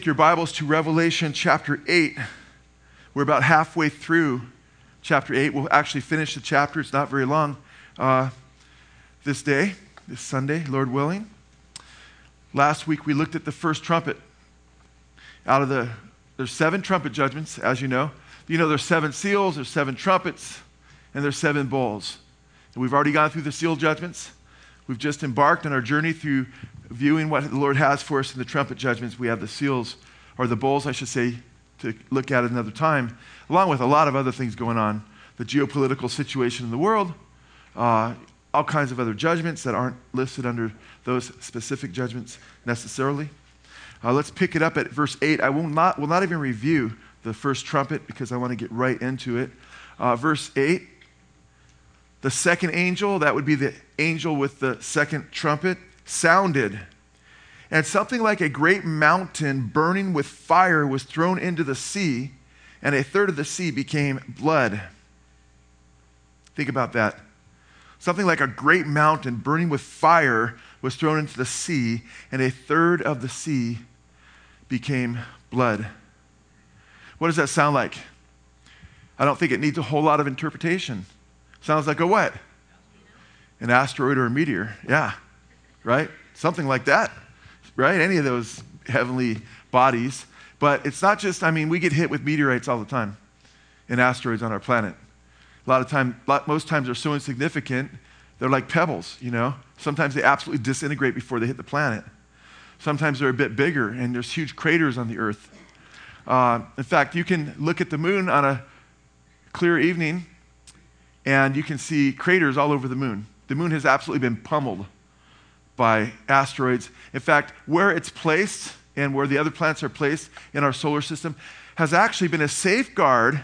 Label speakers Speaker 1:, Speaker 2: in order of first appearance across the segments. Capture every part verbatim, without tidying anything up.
Speaker 1: Your Bibles to Revelation chapter eight. We're about halfway through chapter eight. We'll actually finish the chapter. It's not very long uh, this day, this Sunday, Lord willing. Last week we looked at the first trumpet. Out of the, there's seven trumpet judgments, as you know. You know there's seven seals, there's seven trumpets, and there's seven bowls. And we've already gone through the seal judgments. We've just embarked on our journey through viewing what the Lord has for us in the trumpet judgments. We have the seals, or the bowls, I should say, to look at another time, along with a lot of other things going on. The geopolitical situation in the world, uh, all kinds of other judgments that aren't listed under those specific judgments necessarily. Uh, let's pick it up at verse eight. I will not, will not even review the first trumpet because I want to get right into it. Uh, verse eight, the second angel, that would be the angel with the second trumpet, sounded, and something like a great mountain burning with fire was thrown into the sea, and a third of the sea became blood. Think about that. Something like a great mountain burning with fire was thrown into the sea, and a third of the sea became blood. What does that sound like? I don't think it needs a whole lot of interpretation. Sounds like a what? An asteroid or a meteor. Yeah. Right? Something like that, right? Any of those heavenly bodies. But it's not just, I mean, we get hit with meteorites all the time and asteroids on our planet. A lot of time, most times they're so insignificant, they're like pebbles, you know? Sometimes they absolutely disintegrate before they hit the planet. Sometimes they're a bit bigger, and there's huge craters on the earth. Uh, in fact, you can look at the moon on a clear evening, and you can see craters all over the moon. The moon has absolutely been pummeled by asteroids. In fact, where it's placed and where the other planets are placed in our solar system has actually been a safeguard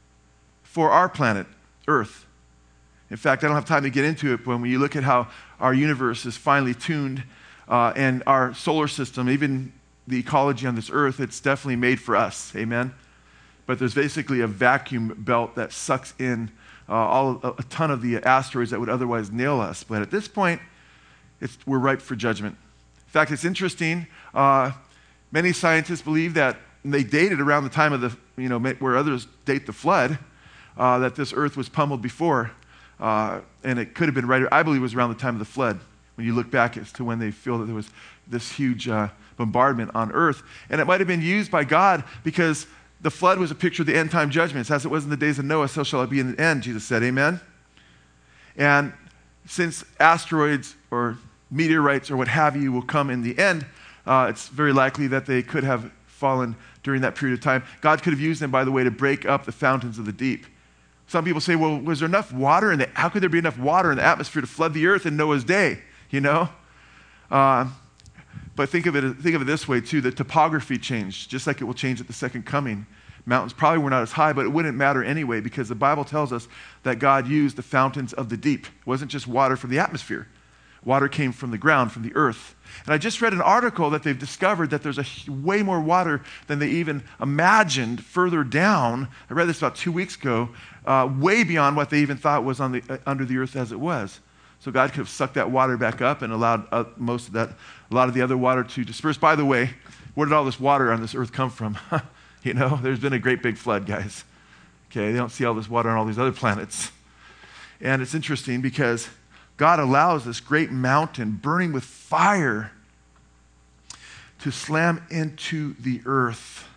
Speaker 1: for our planet, Earth. In fact, I don't have time to get into it, but when you look at how our universe is finely tuned uh, and our solar system, even the ecology on this Earth, it's definitely made for us, amen? But there's basically a vacuum belt that sucks in uh, all a, a ton of the asteroids that would otherwise nail us. But at this point, It's, we're ripe for judgment. In fact, it's interesting. Uh, many scientists believe that they dated around the time of the, you know, where others date the flood, uh, that this earth was pummeled before. Uh, and it could have been right, I believe it was around the time of the flood, when you look back as to when they feel that there was this huge uh, bombardment on earth. And it might have been used by God because the flood was a picture of the end time judgments. As it was in the days of Noah, so shall it be in the end, Jesus said, amen? And since asteroids or meteorites or what have you will come in the end, uh, it's very likely that they could have fallen during that period of time. God could have used them, by the way, to break up the fountains of the deep. Some people say, well, was there enough water in the, how could there be enough water in the atmosphere to flood the earth in Noah's day, you know? Uh, but think of it, think of it this way too, the topography changed, just like it will change at the second coming. Mountains probably were not as high, but it wouldn't matter anyway because the Bible tells us that God used the fountains of the deep. It wasn't just water from the atmosphere. Water came from the ground, from the earth. And I just read an article that they've discovered that there's a way more water than they even imagined further down. I read this about two weeks ago, uh, way beyond what they even thought was on the, uh, under the earth as it was. So God could have sucked that water back up and allowed uh, most of that, a lot of the other water to disperse. By the way, where did all this water on this earth come from? You know, there's been a great big flood, guys. Okay, they don't see all this water on all these other planets. And it's interesting because God allows this great mountain burning with fire to slam into the earth.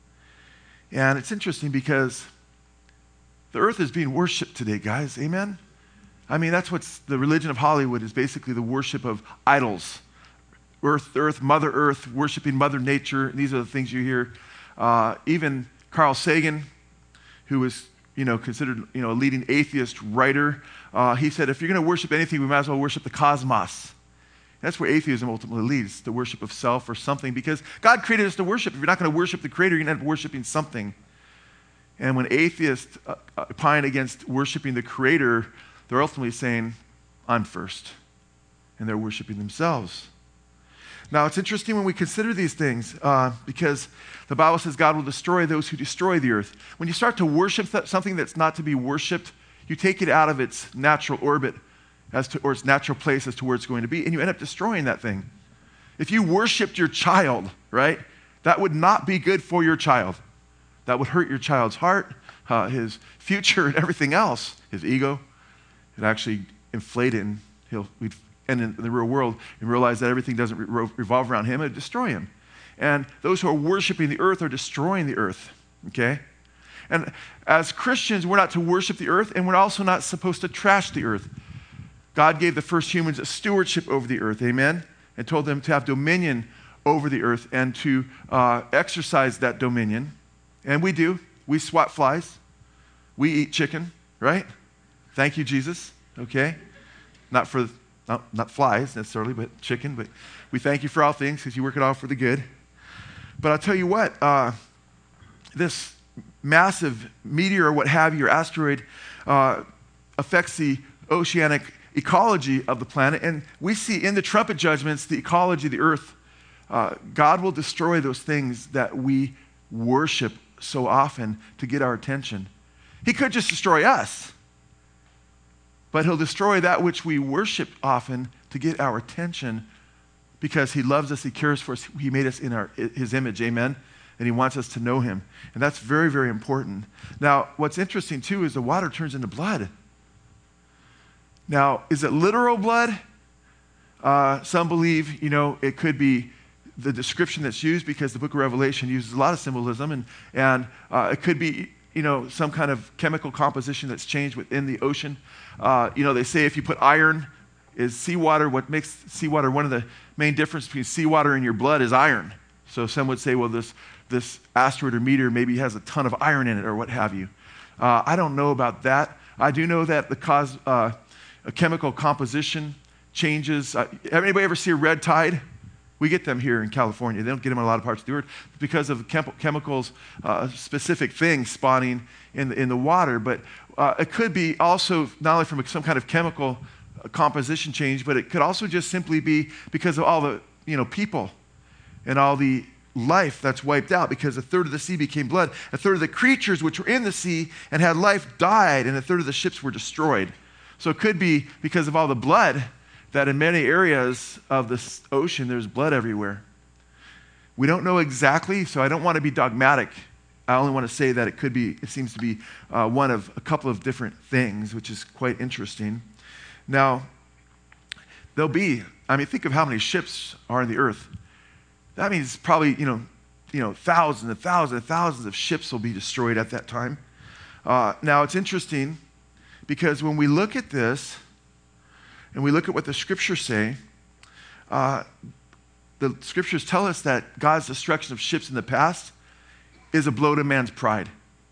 Speaker 1: And it's interesting because the earth is being worshiped today, guys. Amen? I mean, that's what's the religion of Hollywood is basically the worship of idols. Earth, earth, Mother Earth, worshiping Mother Nature. These are the things you hear. Uh, even Carl Sagan, who was, you know, considered, you know, a leading atheist writer, uh, he said, if you're going to worship anything, we might as well worship the cosmos. That's where atheism ultimately leads, the worship of self or something, because God created us to worship. If you're not going to worship the Creator, you're going to end up worshiping something. And when atheists uh, uh, pine against worshiping the Creator, they're ultimately saying, I'm first. And they're worshiping themselves. Now, it's interesting when we consider these things uh, because the Bible says God will destroy those who destroy the earth. When you start to worship th- something that's not to be worshiped, you take it out of its natural orbit as to, or its natural place as to where it's going to be, and you end up destroying that thing. If you worshiped your child, right, That would not be good for your child. That would hurt your child's heart, uh, his future, and everything else. His ego. It actually inflate it, and he'll we'd end in the real world and realize that everything doesn't re- revolve around him. It would destroy him. And those who are worshiping the earth are destroying the earth. Okay? And as Christians, we're not to worship the earth, and we're also not supposed to trash the earth. God gave the first humans a stewardship over the earth, amen? And told them to have dominion over the earth and to uh, exercise that dominion. And we do. We swat flies. We eat chicken, right? Thank you, Jesus. Okay? Not for, not, not flies necessarily, but chicken. But we thank you for all things because you work it all for the good. But I'll tell you what, uh, this massive meteor or what have you, or asteroid, uh, affects the oceanic ecology of the planet. And we see in the trumpet judgments the ecology of the earth. Uh, God will destroy those things that we worship so often to get our attention. He could just destroy us, but he'll destroy that which we worship often to get our attention because he loves us, he cares for us, he made us in our, his image, amen? And he wants us to know him. And that's very, very important. Now, what's interesting too is the water turns into blood. Now, is it literal blood? Uh, some believe, you know, it could be the description that's used because the book of Revelation uses a lot of symbolism, and, and uh, it could be, you know, some kind of chemical composition that's changed within the ocean. Uh, you know, they say if you put iron, is seawater, what makes seawater, one of the main difference between seawater and your blood is iron. So some would say, well, this, this asteroid or meteor maybe has a ton of iron in it or what have you. Uh, I don't know about that. I do know that the cause, uh, a chemical composition changes. Uh, have anybody ever see a red tide? We get them here in California. They don't get them in a lot of parts of the earth because of chem- chemicals, uh, specific things spawning in the, in the water. But uh, it could be also not only from some kind of chemical composition change, but it could also just simply be because of all the, you know, people and all the life that's wiped out, because a third of the sea became blood. A third of the creatures which were in the sea and had life died, and a third of the ships were destroyed. So it could be because of all the blood that in many areas of the ocean, there's blood everywhere. We don't know exactly, so I don't want to be dogmatic. I only want to say that it could be, it seems to be uh, one of a couple of different things, which is quite interesting. Now, there'll be, I mean, think of how many ships are in the earth. That means probably, you know, you know, thousands and thousands and thousands of ships will be destroyed at that time. Uh, now, it's interesting because when we look at this, and we look at what the scriptures say, uh, the scriptures tell us that God's destruction of ships in the past is a blow to man's pride.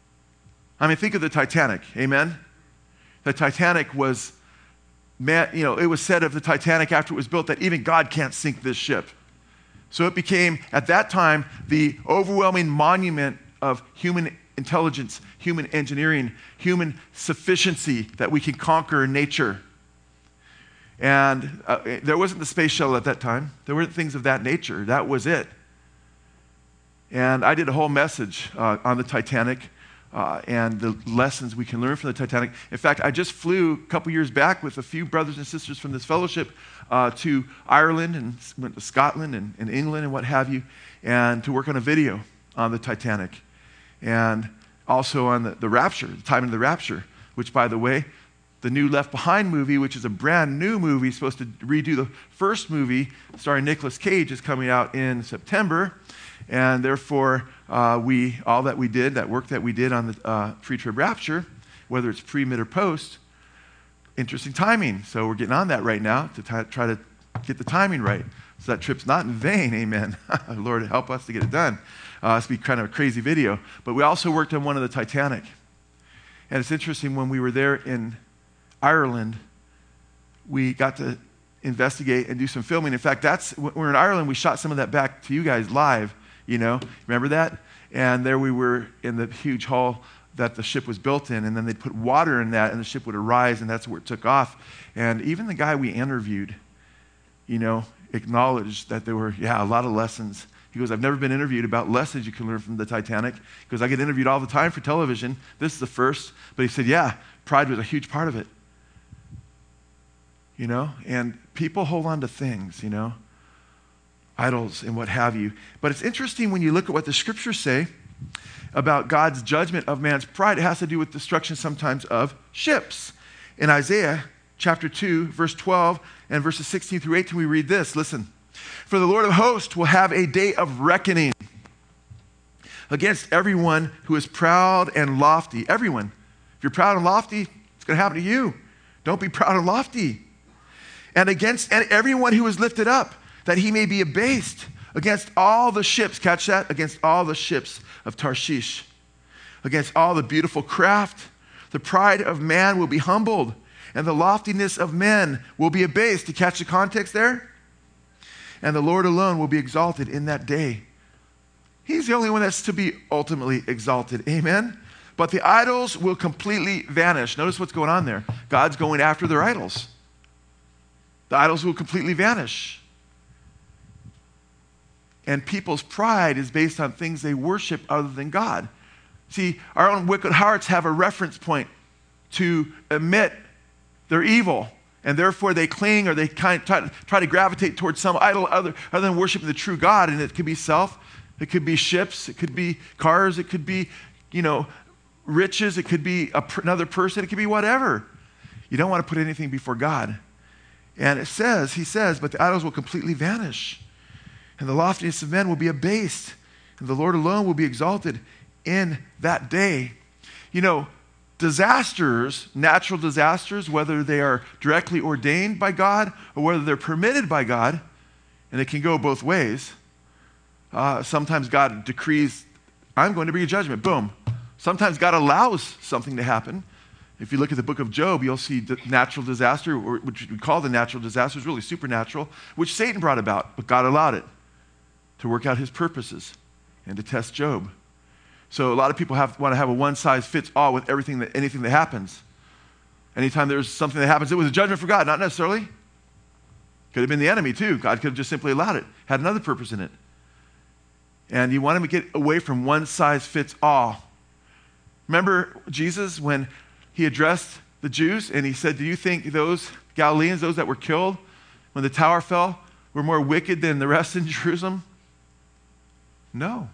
Speaker 1: I mean, think of the Titanic, amen? The Titanic was, man, you know, it was said of the Titanic after it was built that even God can't sink this ship. So it became, at that time, the overwhelming monument of human intelligence, human engineering, human sufficiency that we can conquer nature. And uh, there wasn't the space shuttle at that time. There weren't things of that nature. That was it. And I did a whole message uh, on the Titanic uh, and the lessons we can learn from the Titanic. In fact, I just flew a couple years back with a few brothers and sisters from this fellowship uh, to Ireland and went to Scotland and, and England and what have you, and to work on a video on the Titanic. And also on the, the Rapture, the time of the Rapture, which, by the way, the new Left Behind movie, which is a brand new movie, supposed to redo the first movie, starring Nicolas Cage, is coming out in September. And therefore, uh, we all that we did, that work that we did on the uh, pre-trib rapture, whether it's pre, mid, or post, interesting timing. So we're getting on that right now to t- try to get the timing right. So that trip's not in vain, amen. Lord, help us to get it done. Uh, it's be kind of a crazy video. But we also worked on one of the Titanic. And it's interesting, when we were there in Ireland, we got to investigate and do some filming. In fact, that's when we were in Ireland, we shot some of that back to you guys live, you know, remember that? And there we were in the huge hall that the ship was built in, and then they'd put water in that, and the ship would arise, and that's where it took off. And even the guy we interviewed, you know, acknowledged that there were, yeah, a lot of lessons. He goes, I've never been interviewed about lessons you can learn from the Titanic. He goes, I get interviewed all the time for television. This is the first. But he said, yeah, pride was a huge part of it. You know, and people hold on to things, you know. idols and what have you. But it's interesting when you look at what the scriptures say about God's judgment of man's pride. It has to do with destruction sometimes of ships. In Isaiah chapter two, verse twelve and verses sixteen through eighteen, we read this. Listen. For the Lord of hosts will have a day of reckoning against everyone who is proud and lofty. Everyone. If you're proud and lofty, it's going to happen to you. Don't be proud and lofty. And against and everyone who is lifted up, that he may be abased. Against all the ships, catch that? Against all the ships of Tarshish. Against all the beautiful craft. The pride of man will be humbled, and the loftiness of men will be abased. You catch the context there? And the Lord alone will be exalted in that day. He's the only one that's to be ultimately exalted. Amen? But the idols will completely vanish. Notice what's going on there. God's going after their idols. The idols will completely vanish. And people's pride is based on things they worship other than God. See, our own wicked hearts have a reference point to admit they're evil. And therefore they cling or they kind of try, try to gravitate towards some idol other, other than worshiping the true God. And it could be self, it could be ships, it could be cars, it could be, you know, riches, it could be a, another person, it could be whatever. You don't want to put anything before God. And it says, he says, but the idols will completely vanish. And the loftiness of men will be abased. And the Lord alone will be exalted in that day. You know, disasters, natural disasters, whether they are directly ordained by God or whether they're permitted by God, and it can go both ways. Uh, sometimes God decrees, I'm going to bring a judgment. Boom. Sometimes God allows something to happen. If you look at the book of Job, you'll see natural disaster, or which we call the natural disaster, is really supernatural, which Satan brought about, but God allowed it to work out his purposes and to test Job. So a lot of people have, want to have a one-size-fits-all with everything that anything that happens. Anytime there's something that happens, it was a judgment for God, not necessarily. Could have been the enemy too. God could have just simply allowed it, had another purpose in it. And you want him to get away from one-size-fits-all. Remember Jesus when he addressed the Jews and he said, do you think those Galileans, those that were killed when the tower fell, were more wicked than the rest in Jerusalem? No.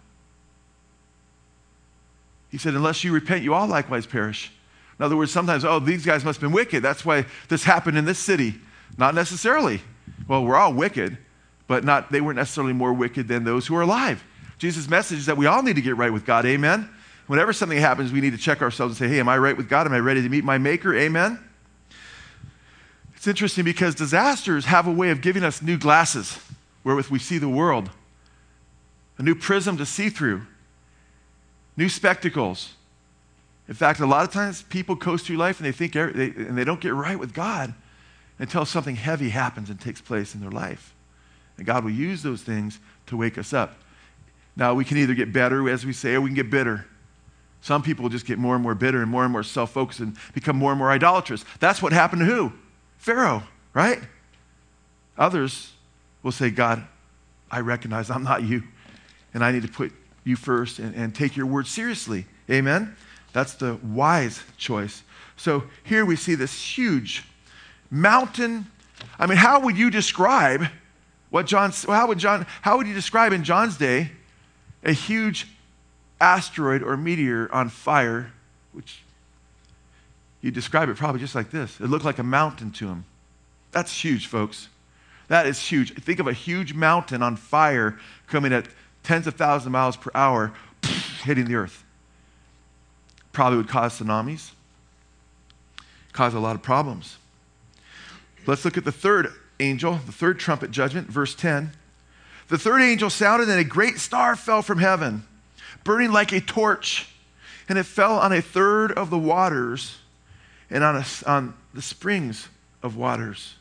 Speaker 1: He said, unless you repent, you all likewise perish. In other words, sometimes, oh, these guys must have been wicked. That's why this happened in this city. Not necessarily. Well, we're all wicked, but not they weren't necessarily more wicked than those who are alive. Jesus' message is that we all need to get right with God. Amen? Whenever something happens, we need to check ourselves and say, hey, am I right with God? Am I ready to meet my Maker? Amen? It's interesting because disasters have a way of giving us new glasses wherewith we see the world, a new prism to see through. New spectacles. In fact, a lot of times people coast through life and they think they, and they don't get right with God until something heavy happens and takes place in their life. And God will use those things to wake us up. Now, we can either get better, as we say, or we can get bitter. Some people will just get more and more bitter and more and more self-focused and become more and more idolatrous. That's what happened to who? Pharaoh, right? Others will say, God, I recognize I'm not you, and I need to put you first and, and take your word seriously. Amen? That's the wise choice. So here we see this huge mountain. I mean, how would you describe what John, how would John, how would you describe in John's day a huge asteroid or meteor on fire, which you describe it probably just like this. It looked like a mountain to him. That's huge, folks. That is huge. Think of a huge mountain on fire coming at tens of thousands of miles per hour, hitting the earth. Probably would cause tsunamis, cause a lot of problems. Let's look at the third angel, the third trumpet judgment, verse ten. The third angel sounded, and a great star fell from heaven, burning like a torch, and it fell on a third of the waters and on, a, on the springs of waters.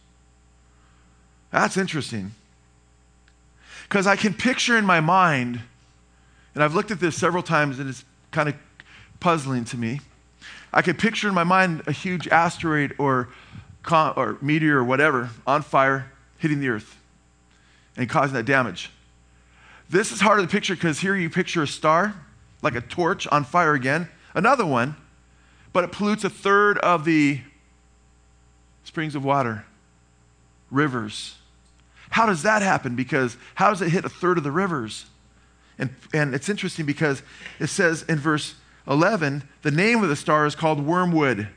Speaker 1: That's interesting. Because I can picture in my mind, and I've looked at this several times, and it's kind of puzzling to me. I can picture in my mind a huge asteroid or, or meteor or whatever on fire hitting the earth and causing that damage. This is harder to picture because here you picture a star, like a torch on fire again, another one, but it pollutes a third of the springs of water, rivers. How does that happen? Because how does it hit a third of the rivers? And, and it's interesting because it says in verse eleven, the name of the star is called Wormwood.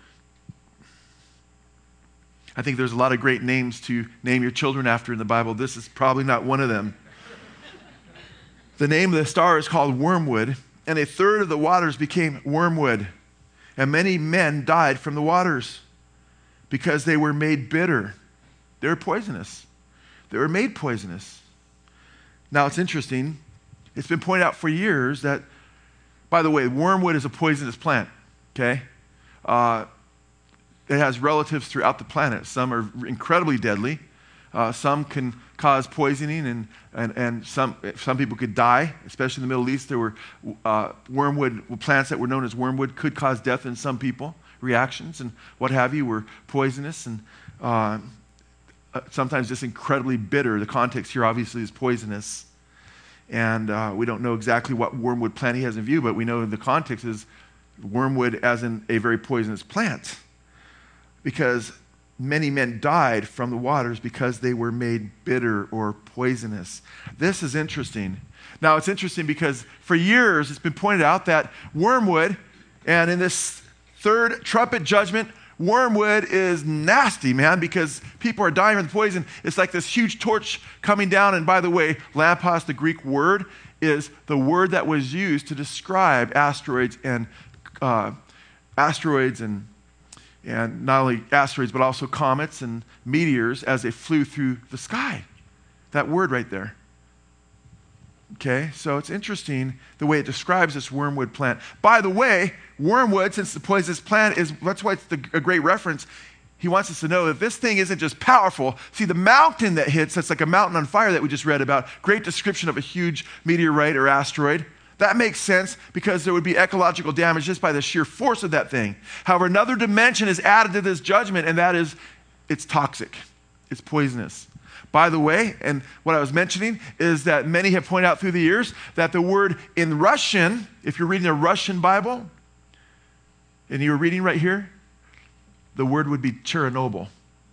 Speaker 1: I think there's a lot of great names to name your children after in the Bible. This is probably not one of them. The name of the star is called Wormwood, and a third of the waters became wormwood, and many men died from the waters because they were made bitter. They were poisonous. They were made poisonous. Now, it's interesting. It's been pointed out for years that, by the way, wormwood is a poisonous plant, okay? Uh, it has relatives throughout the planet. Some are incredibly deadly. Uh, some can cause poisoning, and, and, and some, some people could die, especially in the Middle East. There were uh, wormwood plants that were known as wormwood, could cause death in some people. Reactions and what have you were poisonous, and uh, sometimes just incredibly bitter. The context here obviously is poisonous. And uh, we don't know exactly what wormwood plant he has in view, but we know the context is wormwood as in a very poisonous plant. Because many men died from the waters because they were made bitter or poisonous. This is interesting. Now, it's interesting because for years it's been pointed out that wormwood, and in this third trumpet judgment, wormwood is nasty, man, because people are dying from the poison. It's like this huge torch coming down. And by the way, lampos, the Greek word, is the word that was used to describe asteroids and uh, asteroids and and not only asteroids, but also comets and meteors as they flew through the sky. That word right there. Okay, so it's interesting the way it describes this wormwood plant. By the way, wormwood, since the poisonous plant is, that's why it's the, a great reference. He wants us to know that this thing isn't just powerful. See, the mountain that hits, that's like a mountain on fire that we just read about, great description of a huge meteorite or asteroid. That makes sense because there would be ecological damage just by the sheer force of that thing. However, another dimension is added to this judgment, and that is it's toxic. It's poisonous. By the way, and what I was mentioning is that many have pointed out through the years that the word in Russian, if you're reading a Russian Bible, and you're reading right here, the word would be Chernobyl.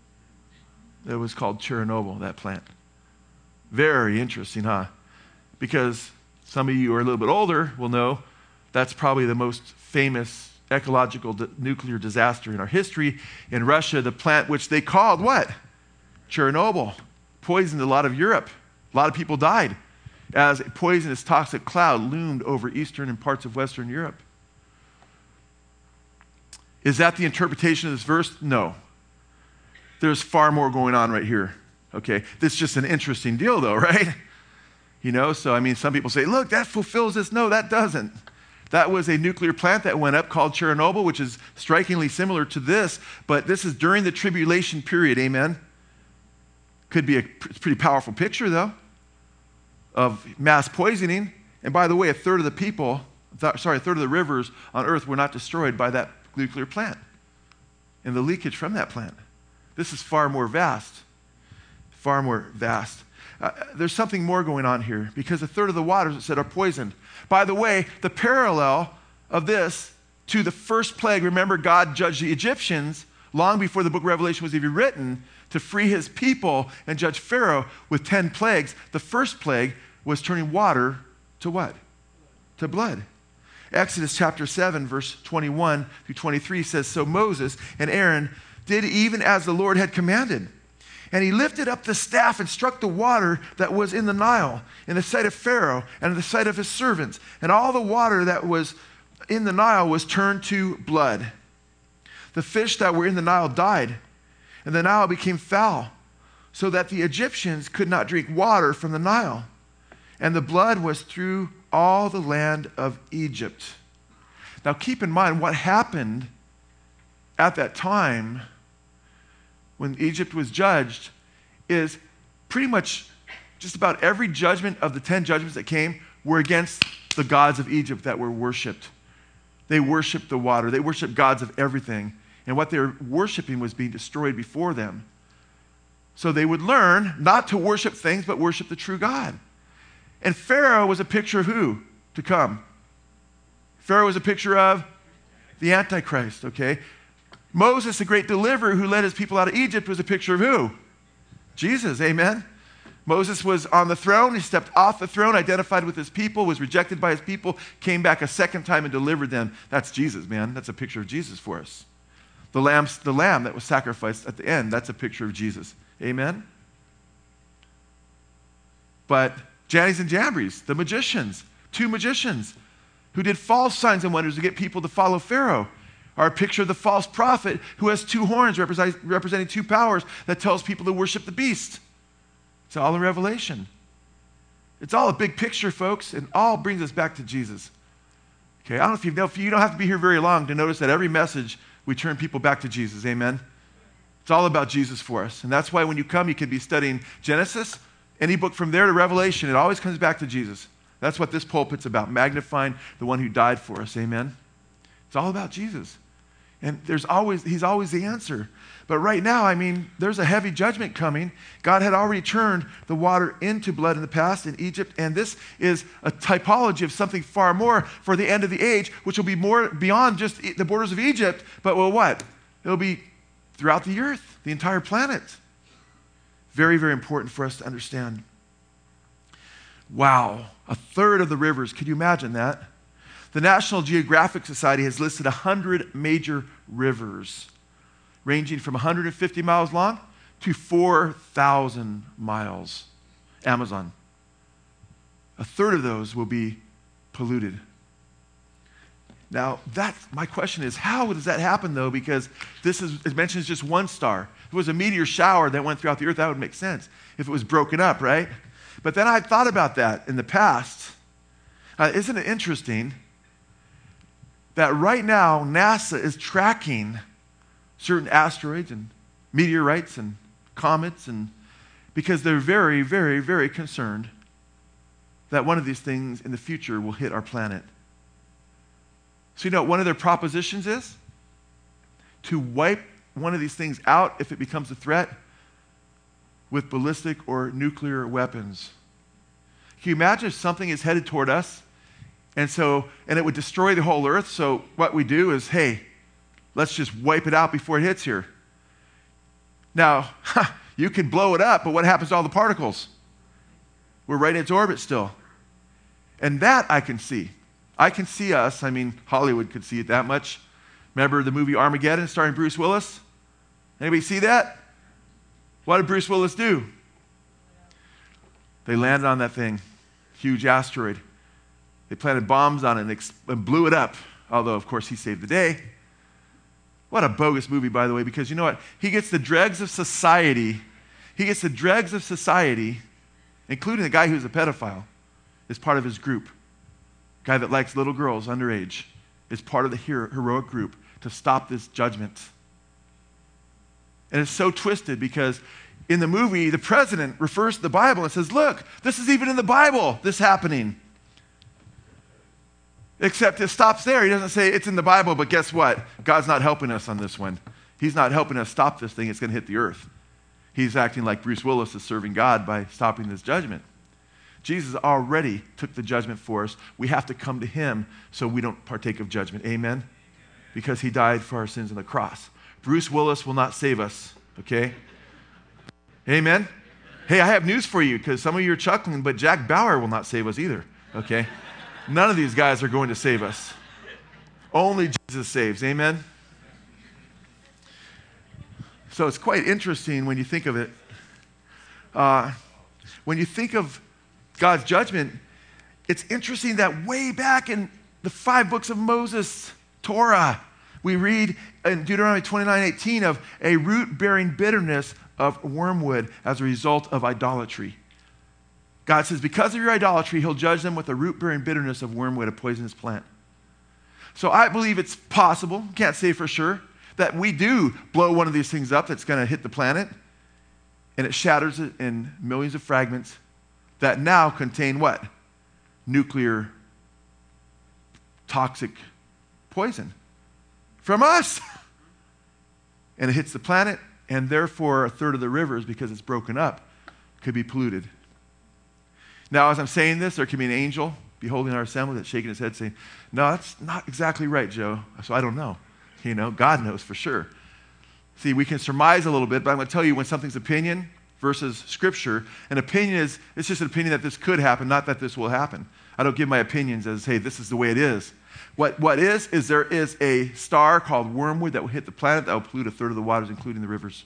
Speaker 1: It was called Chernobyl, that plant. Very interesting, huh? Because some of you who are a little bit older will know that's probably the most famous ecological di- nuclear disaster in our history. In Russia, the plant which they called what? Chernobyl. Poisoned a lot of Europe. A lot of people died as a poisonous toxic cloud loomed over eastern and parts of Western Europe. Is that the interpretation of this verse? No. There's far more going on right here. Okay, this is just an interesting deal though, right? You know, so I mean, some people say, look, that fulfills this. No, that doesn't. That was a nuclear plant that went up called Chernobyl, which is strikingly similar to this, but this is during the tribulation period, amen? Could be a pretty powerful picture, though, of mass poisoning. And by the way, a third of the people, sorry, a third of the rivers on earth were not destroyed by that nuclear plant and the leakage from that plant. This is far more vast, far more vast. Uh, there's something more going on here because a third of the waters, it said, are poisoned. By the way, the parallel of this to the first plague, remember God judged the Egyptians long before the book of Revelation was even written to free his people and judge Pharaoh with ten plagues. The first plague was turning water to what? To blood. Exodus chapter seven, verse twenty-one through twenty-three says, so Moses and Aaron did even as the Lord had commanded. And he lifted up the staff and struck the water that was in the Nile, in the sight of Pharaoh and in the sight of his servants. And all the water that was in the Nile was turned to blood. The fish that were in the Nile died, and the Nile became foul, so that the Egyptians could not drink water from the Nile. And the blood was through all the land of Egypt. Now keep in mind what happened at that time when Egypt was judged is pretty much just about every judgment of the ten judgments that came were against the gods of Egypt that were worshipped. They worshiped the water. They worshiped gods of everything. And what they were worshiping was being destroyed before them. So they would learn not to worship things, but worship the true God. And Pharaoh was a picture of who to come? Pharaoh was a picture of the Antichrist, okay? Moses, the great deliverer who led his people out of Egypt, was a picture of who? Jesus, amen? Moses was on the throne. He stepped off the throne, identified with his people, was rejected by his people, came back a second time and delivered them. That's Jesus, man. That's a picture of Jesus for us. The lamb, the lamb that was sacrificed at the end, that's a picture of Jesus. Amen? But Jannes and Jambres, the magicians, two magicians who did false signs and wonders to get people to follow Pharaoh, are a picture of the false prophet who has two horns represent, representing two powers that tells people to worship the beast. It's all in Revelation. It's all a big picture, folks, and all brings us back to Jesus. Okay, I don't know if you know, if you don't have to be here very long to notice that every message we turn people back to Jesus. Amen? It's all about Jesus for us. And that's why when you come, you can be studying Genesis, any book from there to Revelation, it always comes back to Jesus. That's what this pulpit's about, magnifying the one who died for us. Amen? It's all about Jesus. And there's always, he's always the answer. But right now, I mean, there's a heavy judgment coming. God had already turned the water into blood in the past in Egypt, and this is a typology of something far more for the end of the age, which will be more beyond just the borders of Egypt, but will what? It'll be throughout the earth, the entire planet. Very, very important for us to understand. Wow, a third of the rivers. Could you imagine that? The National Geographic Society has listed one hundred major rivers, ranging from one hundred fifty miles long to four thousand miles. Amazon. A third of those will be polluted. Now, that's, my question is, how does that happen, though? Because this is, it mentions just one star. If it was a meteor shower that went throughout the earth, that would make sense. If it was broken up, right? But then I thought about that in the past. Uh, isn't it interesting that right now NASA is tracking certain asteroids and meteorites and comets, and because they're very, very, very concerned that one of these things in the future will hit our planet. So you know what one of their propositions is? To wipe one of these things out if it becomes a threat with ballistic or nuclear weapons. Can you imagine if something is headed toward us and so and it would destroy the whole earth? So what we do is, hey, let's just wipe it out before it hits here. Now, you can blow it up, but what happens to all the particles? We're right in its orbit still. And that I can see. I can see us. I mean, Hollywood could see it that much. Remember the movie Armageddon starring Bruce Willis? Anybody see that? What did Bruce Willis do? They landed on that thing, huge asteroid. They planted bombs on it and, ex- and blew it up, although, of course, he saved the day. What a bogus movie, by the way, because you know what? He gets the dregs of society. He gets the dregs of society, including the guy who's a pedophile, is part of his group. Guy that likes little girls underage is part of the hero, heroic group to stop this judgment. And it's so twisted because in the movie, the president refers to the Bible and says, look, this is even in the Bible, this happening. Except it stops there. He doesn't say it's in the Bible, but guess what? God's not helping us on this one. He's not helping us stop this thing. It's going to hit the earth. He's acting like Bruce Willis is serving God by stopping this judgment. Jesus already took the judgment for us. We have to come to him so we don't partake of judgment. Amen? Because he died for our sins on the cross. Bruce Willis will not save us, okay? Amen? Hey, I have news for you because some of you are chuckling, but Jack Bauer will not save us either, okay? None of these guys are going to save us. Only Jesus saves. Amen? So it's quite interesting when you think of it. Uh, when you think of God's judgment, it's interesting that way back in the five books of Moses, Torah, we read in Deuteronomy twenty-nine eighteen of a root-bearing bitterness of wormwood as a result of idolatry. God says, because of your idolatry, he'll judge them with a root-bearing bitterness of wormwood, a poisonous plant. So I believe it's possible, can't say for sure, that we do blow one of these things up that's going to hit the planet, and it shatters it in millions of fragments that now contain what? Nuclear toxic poison from us. And it hits the planet, and therefore a third of the rivers, because it's broken up, could be polluted. Now, as I'm saying this, there can be an angel beholding our assembly that's shaking his head saying, no, that's not exactly right, Joe. So I don't know. You know, God knows for sure. See, we can surmise a little bit, but I'm going to tell you when something's opinion, versus Scripture. An opinion is, it's just an opinion that this could happen, not that this will happen. I don't give my opinions as, hey, this is the way it is. What, what is, is there is a star called wormwood that will hit the planet that will pollute a third of the waters, including the rivers.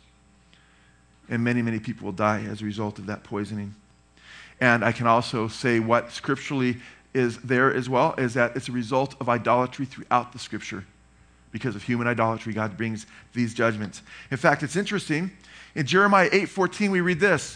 Speaker 1: And many, many people will die as a result of that poisoning. And I can also say what scripturally is there as well, is that it's a result of idolatry throughout the Scripture. Because of human idolatry, God brings these judgments. In fact, it's interesting. In Jeremiah eight fourteen, we read this.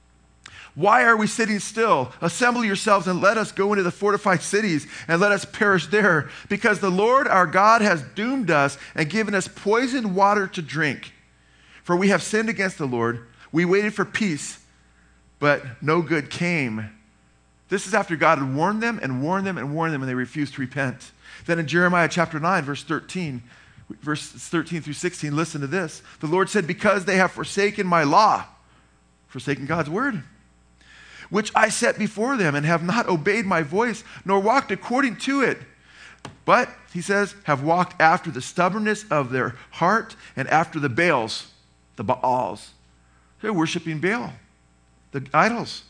Speaker 1: Why are we sitting still? Assemble yourselves and let us go into the fortified cities and let us perish there. Because the Lord our God has doomed us and given us poisoned water to drink. For we have sinned against the Lord. We waited for peace, but no good came. This is after God had warned them and warned them and warned them, and they refused to repent. Then in Jeremiah chapter nine, verse thirteen, verses thirteen through sixteen, listen to this. The Lord said, because they have forsaken my law, forsaken God's word, which I set before them, and have not obeyed my voice, nor walked according to it. But, he says, have walked after the stubbornness of their heart and after the Baals, the Baals. They're worshiping Baal, the idols,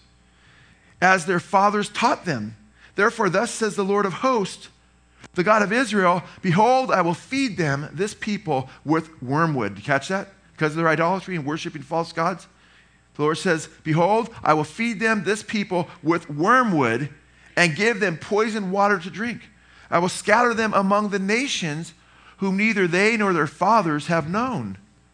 Speaker 1: as their fathers taught them. Therefore, thus says the Lord of hosts, the God of Israel, behold, I will feed them, this people, with wormwood. Did you catch that? Because of their idolatry and worshiping false gods. The Lord says, behold, I will feed them, this people, with wormwood and give them poisoned water to drink. I will scatter them among the nations whom neither they nor their fathers have known.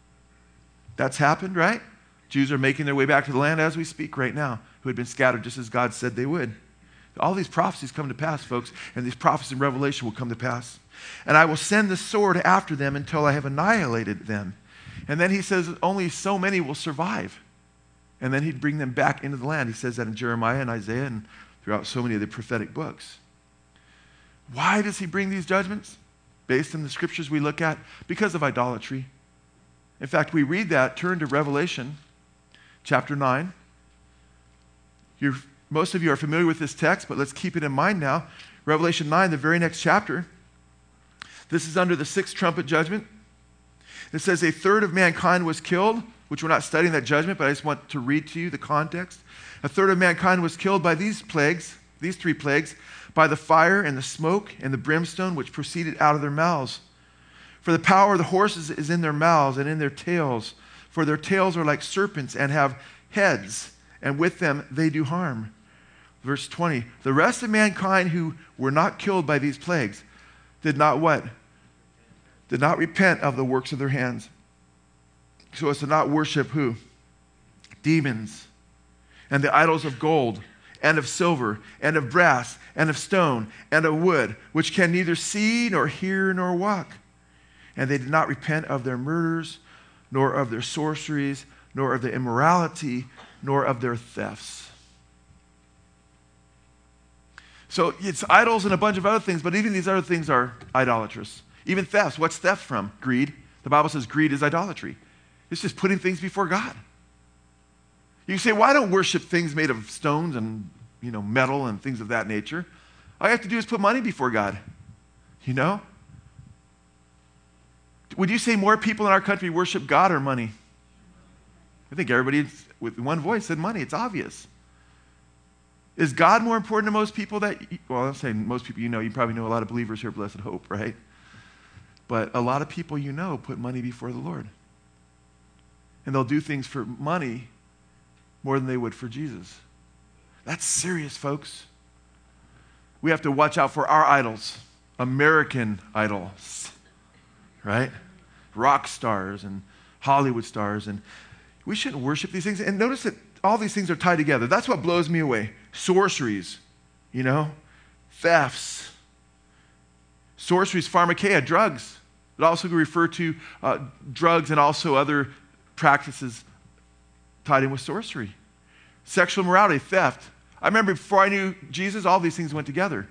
Speaker 1: That's happened, right? Jews are making their way back to the land as we speak right now, who had been scattered just as God said they would. All these prophecies come to pass, folks, and these prophecies in Revelation will come to pass. And I will send the sword after them until I have annihilated them. And then he says only so many will survive. And then he'd bring them back into the land. He says that in Jeremiah and Isaiah and throughout so many of the prophetic books. Why does he bring these judgments? Based on the scriptures we look at, because of idolatry. In fact, we read that, turn to Revelation chapter nine. You're, most of you are familiar with this text, but let's keep it in mind now. Revelation nine, the very next chapter. This is under the sixth trumpet judgment. It says a third of mankind was killed, which we're not studying that judgment, but I just want to read to you the context. A third of mankind was killed by these plagues, these three plagues, by the fire and the smoke and the brimstone which proceeded out of their mouths. For the power of the horses is in their mouths and in their tails, for their tails are like serpents and have heads, and with them they do harm. Verse twenty, the rest of mankind who were not killed by these plagues did not what? Did not repent of the works of their hands, so as to not worship who? Demons and the idols of gold and of silver and of brass and of stone and of wood, which can neither see nor hear nor walk. And they did not repent of their murders, nor of their sorceries, nor of their immorality, nor of their thefts. So it's idols and a bunch of other things, but even these other things are idolatrous. Even thefts. What's theft from? Greed. The Bible says greed is idolatry. It's just putting things before God. You can say, well, I don't worship things made of stones and, you know, metal and things of that nature. All you have to do is put money before God. You know? Would you say more people in our country worship God or money? I think everybody with one voice said money. It's obvious. Is God more important to most people that, well, I'm saying most people you know, you probably know a lot of believers here, Blessed Hope, right? But a lot of people you know put money before the Lord. And they'll do things for money more than they would for Jesus. That's serious, folks. We have to watch out for our idols, American idols, right? Rock stars and Hollywood stars. And we shouldn't worship these things. And notice that all these things are tied together. That's what blows me away. Sorceries, you know, thefts. Sorceries, pharmakeia, drugs. It also can refer to uh, drugs and also other practices tied in with sorcery. Sexual immorality, theft. I remember before I knew Jesus, all these things went together.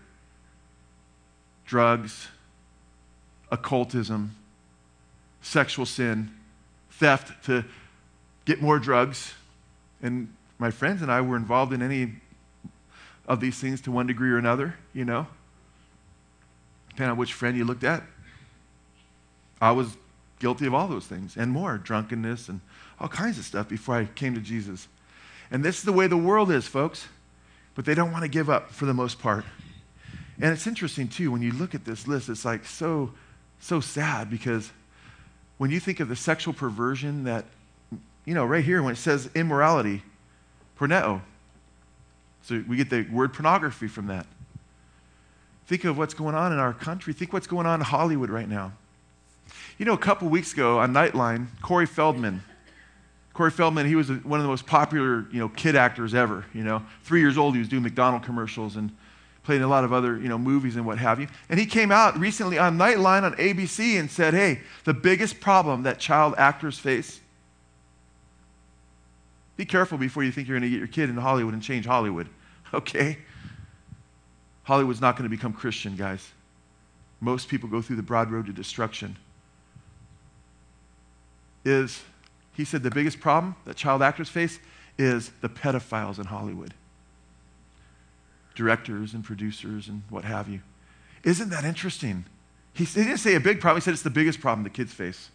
Speaker 1: Drugs, occultism, sexual sin, theft to get more drugs. And my friends and I were involved in any of these things to one degree or another, you know. Depending on which friend you looked at. I was guilty of all those things and more, drunkenness and all kinds of stuff before I came to Jesus. And this is the way the world is, folks. But they don't want to give up for the most part. And it's interesting, too, when you look at this list, it's like so, so sad because when you think of the sexual perversion that, you know, right here when it says immorality, porneo. So we get the word pornography from that. Think of what's going on in our country. Think what's going on in Hollywood right now. You know, a couple weeks ago on Nightline, Corey Feldman, Corey Feldman, he was one of the most popular, you know, kid actors ever, you know. Three years old, he was doing McDonald's commercials and played in a lot of other, you know, movies and what have you. And he came out recently on Nightline on A B C and said, hey, the biggest problem that child actors face, be careful before you think you're going to get your kid into Hollywood and change Hollywood, okay? Hollywood's not going to become Christian, guys. Most people go through the broad road to destruction. Is, he said, the biggest problem that child actors face is the pedophiles in Hollywood. Directors and producers and what have you. Isn't that interesting? He, he didn't say a big problem. He said it's the biggest problem the kids face.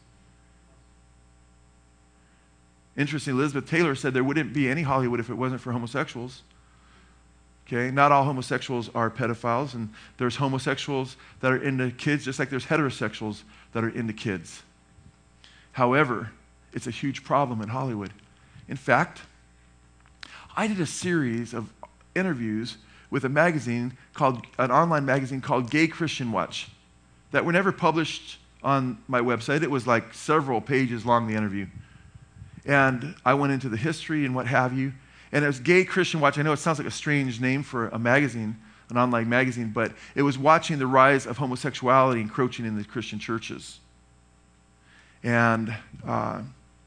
Speaker 1: Interesting, Elizabeth Taylor said there wouldn't be any Hollywood if it wasn't for homosexuals. Okay, not all homosexuals are pedophiles, and there's homosexuals that are into kids just like there's heterosexuals that are into kids. However, it's a huge problem in Hollywood. In fact, I did a series of interviews with a magazine called, an online magazine called Gay Christian Watch that were never published on my website. It was like several pages long, the interview. And I went into the history and what have you. And it was Gay Christian Watch. I know it sounds like a strange name for a magazine, an online magazine, but it was watching the rise of homosexuality encroaching in the Christian churches. And uh,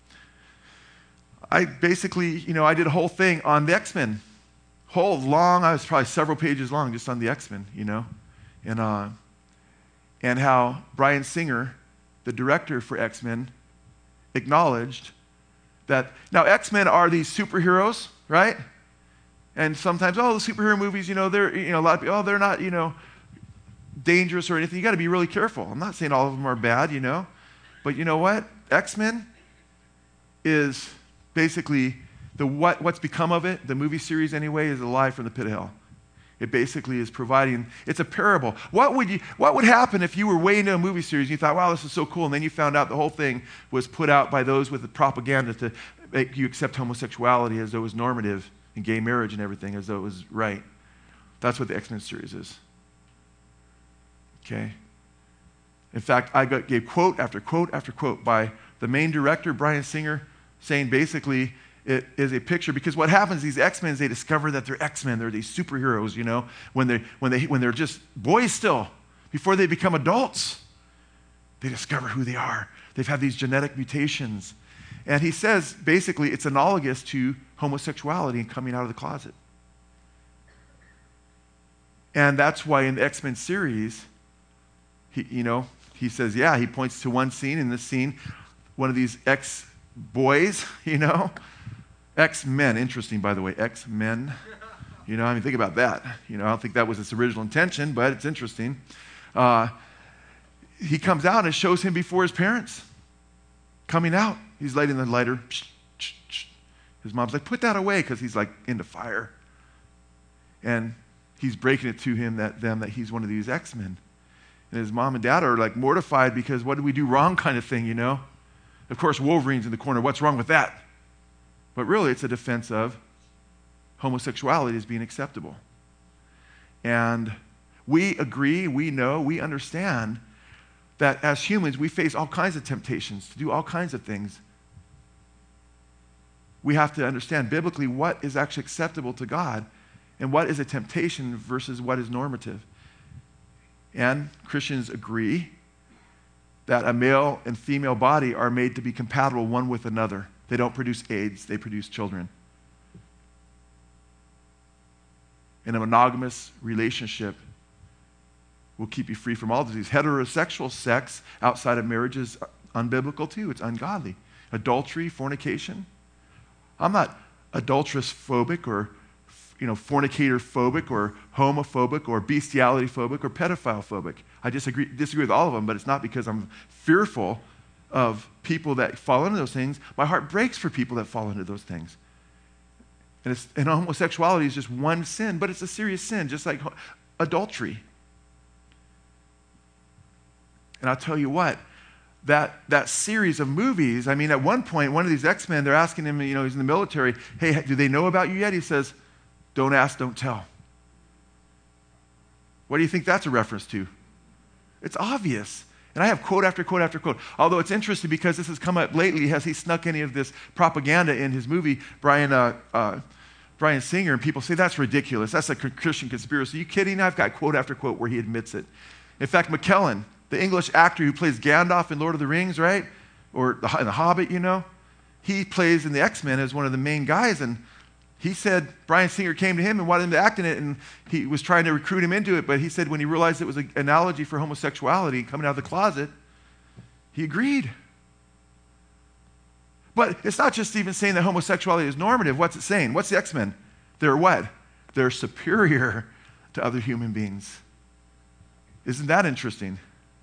Speaker 1: I basically, you know, I did a whole thing on the X-Men. Whole long, I was probably several pages long just on the X-Men, you know. And, uh, and how Bryan Singer, the director for X-Men, acknowledged that, now X-Men are these superheroes, right? And sometimes, oh, the superhero movies, you know, they're, you know, a lot of people, oh, they're not, you know, dangerous or anything. You got to be really careful. I'm not saying all of them are bad, you know. But you know what? X-Men is basically the what what's become of it, the movie series anyway, is a lie from the pit of hell. It basically is providing, it's a parable. What would you what would happen if you were way into a movie series and you thought, wow, this is so cool, and then you found out the whole thing was put out by those with the propaganda to make you accept homosexuality as though it was normative and gay marriage and everything as though it was right. That's what the X-Men series is. Okay? In fact, I got, gave quote after quote after quote by the main director, Bryan Singer, saying basically it is a picture, because what happens, these X-Men, they discover that they're X-Men, they're these superheroes, you know, when, they, when, they, when they're just boys still, before they become adults, they discover who they are. They've had these genetic mutations. And he says, basically, it's analogous to homosexuality and coming out of the closet. And that's why in the X-Men series, he, you know, he says, yeah, he points to one scene. In this scene, one of these ex-boys, you know, X-men, interesting, by the way, X-men. You know, I mean, think about that. You know, I don't think that was its original intention, but it's interesting. Uh, he comes out and it shows him before his parents coming out. He's lighting the lighter. His mom's like, put that away, because he's like into fire. And he's breaking it to him that them that he's one of these X-men. And his mom and dad are like mortified because what did we do wrong kind of thing, you know? Of course, Wolverine's in the corner. What's wrong with that? But really, it's a defense of homosexuality as being acceptable. And we agree, we know, we understand that as humans, we face all kinds of temptations to do all kinds of things. We have to understand biblically what is actually acceptable to God and what is a temptation versus what is normative. And Christians agree that a male and female body are made to be compatible one with another. They don't produce AIDS, they produce children. And a monogamous relationship will keep you free from all disease. Heterosexual sex outside of marriage is unbiblical too. It's ungodly. Adultery, fornication. I'm not adulterous phobic or, you know, fornicator phobic or homophobic or bestiality phobic or pedophile phobic. I disagree, disagree with all of them, but it's not because I'm fearful of people that fall into those things. My heart breaks for people that fall into those things. And, it's, and homosexuality is just one sin, but it's a serious sin, just like adultery. And I'll tell you what, that, that series of movies, I mean, at one point, one of these X-Men, they're asking him, you know, he's in the military, hey, do they know about you yet? He says, don't ask, don't tell. What do you think that's a reference to? It's obvious. And I have quote after quote after quote. Although it's interesting because this has come up lately. Has he snuck any of this propaganda in his movie, Brian, uh, uh, Brian Singer? And people say, that's ridiculous. That's a Christian conspiracy. Are you kidding? I've got quote after quote where he admits it. In fact, McKellen, the English actor who plays Gandalf in Lord of the Rings, right? Or the, in The Hobbit, you know? He plays in the X-Men as one of the main guys. And he said Brian Singer came to him and wanted him to act in it, and he was trying to recruit him into it, but he said when he realized it was an analogy for homosexuality coming out of the closet, he agreed. But it's not just even saying that homosexuality is normative. What's it saying? What's the X-Men? They're what? They're superior to other human beings. Isn't that interesting?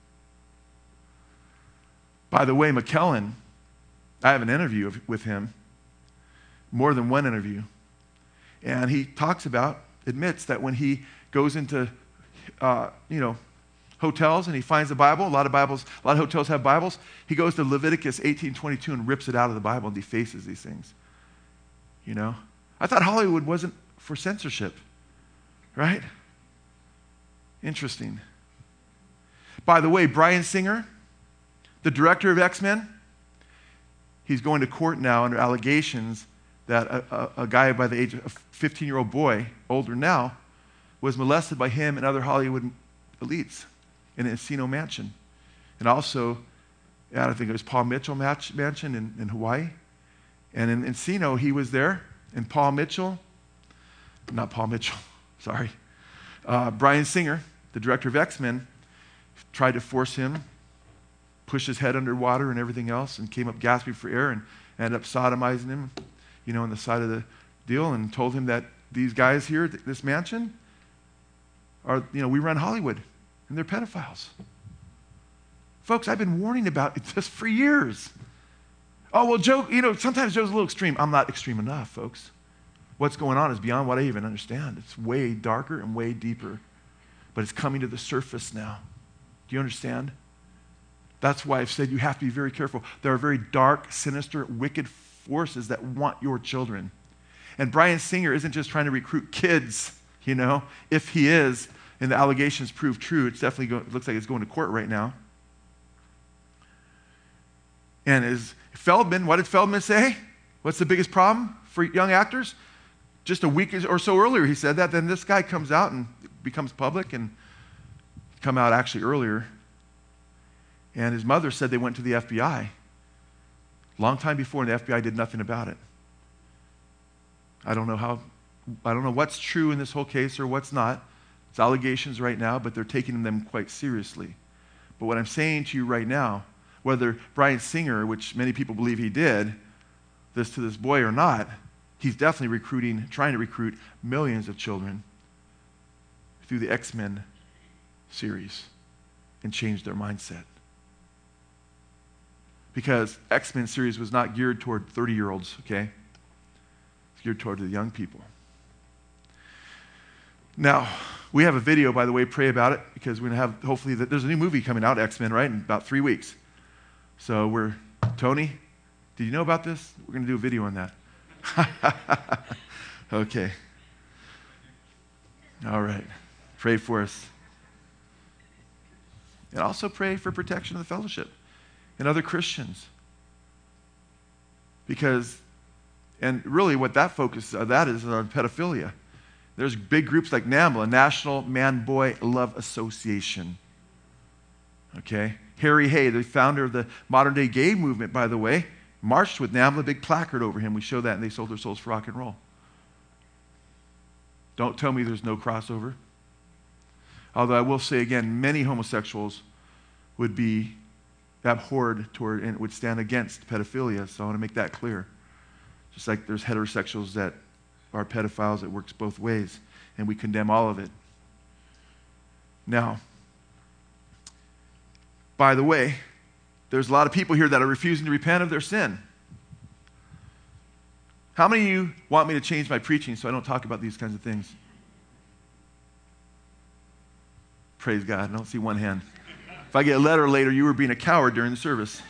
Speaker 1: By the way, McKellen, I have an interview of, with him, more than one interview. And he talks about, admits that when he goes into, uh, you know, hotels and he finds the Bible, a lot of Bibles, a lot of hotels have Bibles, he goes to Leviticus eighteen twenty-two and rips it out of the Bible and defaces these things. You know? I thought Hollywood wasn't for censorship, right? Interesting. By the way, Brian Singer, the director of X-Men, he's going to court now under allegations that a, a, a guy by the age of a fifteen-year-old boy, older now, was molested by him and other Hollywood elites in an Encino mansion. And also, yeah, I think it was Paul Mitchell match, mansion in, in Hawaii. And in Encino, he was there, and Paul Mitchell, not Paul Mitchell, sorry, uh, Brian Singer, the director of X-Men, tried to force him, push his head underwater and everything else, and came up gasping for air and ended up sodomizing him, you know, on the side of the deal, and told him that these guys here at this mansion are, you know, we run Hollywood, and they're pedophiles. Folks, I've been warning about this for years. Oh, well, Joe, you know, sometimes Joe's a little extreme. I'm not extreme enough, folks. What's going on is beyond what I even understand. It's way darker and way deeper, but it's coming to the surface now. Do you understand? That's why I've said you have to be very careful. There are very dark, sinister, wicked forces that want your children. And Brian Singer isn't just trying to recruit kids, you know. If he is, and the allegations prove true, it's definitely go, it looks like it's going to court right now. And is Feldman, what did Feldman say? What's the biggest problem for young actors? Just a week or so earlier he said that. Then this guy comes out and becomes public, and come out actually earlier. And his mother said they went to the F B I long time before, and the F B I did nothing about it. I don't know how, I don't know what's true in this whole case or what's not. It's allegations right now, but they're taking them quite seriously. But what I'm saying to you right now, whether Brian Singer, which many people believe he did this to this boy or not, he's definitely recruiting, trying to recruit millions of children through the X-Men series and change their mindset. Because X-Men series was not geared toward thirty-year-olds, okay? It's geared toward the young people. Now, we have a video, by the way, pray about it, because we're going to have, hopefully, that there's a new movie coming out, X-Men, right, in about three weeks. So we're, Tony, did you know about this? We're going to do a video on that. Okay. All right. Pray for us. And also pray for protection of the fellowship and other Christians. Because, and really what that focus of that is on pedophilia. There's big groups like NAMBLA, National Man-Boy Love Association. Okay? Harry Hay, the founder of the modern-day gay movement, by the way, marched with NAMBLA, a big placard over him. We show that, and they sold their souls for rock and roll. Don't tell me there's no crossover. Although I will say again, many homosexuals would be abhorred toward and would stand against pedophilia, so I want to make that clear. Just like there's heterosexuals that are pedophiles, it works both ways, and we condemn all of it. Now, by the way, There's a lot of people here that are refusing to repent of their sin. How many of you want me to change my preaching so I don't talk about these kinds of things? Praise God. I don't see one hand. If I get a letter later, you were being a coward during the service.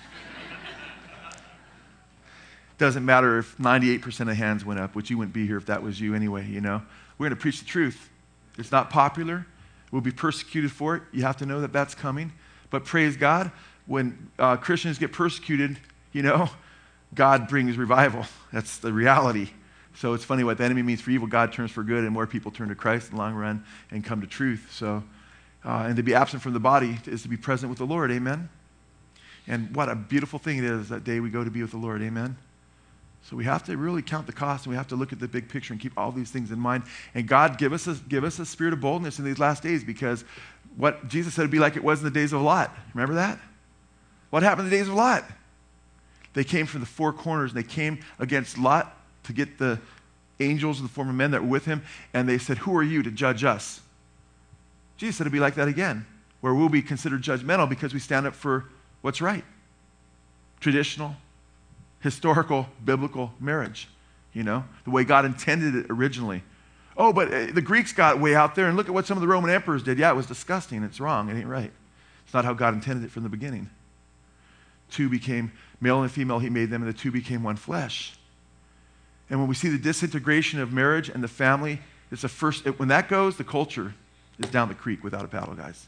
Speaker 1: Doesn't matter if ninety-eight percent of hands went up, which you wouldn't be here if that was you anyway, you know. We're going to preach the truth. It's not popular. We'll be persecuted for it. You have to know that that's coming. But praise God, when uh, Christians get persecuted, you know, God brings revival. That's the reality. So it's funny what the enemy means for evil, God turns for good, and more people turn to Christ in the long run and come to truth. So, uh, and to be absent from the body is to be present with the Lord. Amen. And what a beautiful thing it is that day we go to be with the Lord. Amen. So we have to really count the cost, and we have to look at the big picture and keep all these things in mind. And God, give us a, give us a spirit of boldness in these last days, because what Jesus said would be like it was in the days of Lot. Remember that? What happened in the days of Lot? They came from the four corners, and they came against Lot to get the angels in the form of men that were with him, and they said, who are you to judge us? Jesus said it'd be like that again, where we'll be considered judgmental because we stand up for what's right. Traditional, historical, biblical marriage, you know, the way God intended it originally. Oh, but uh, the Greeks got way out there, and look at what some of the Roman emperors did. Yeah, it was disgusting. It's wrong. It ain't right. It's not how God intended it from the beginning. Two became male and female. He made them, and the two became one flesh. And when we see the disintegration of marriage and the family, it's the first, it, when that goes, the culture is down the creek without a paddle, guys.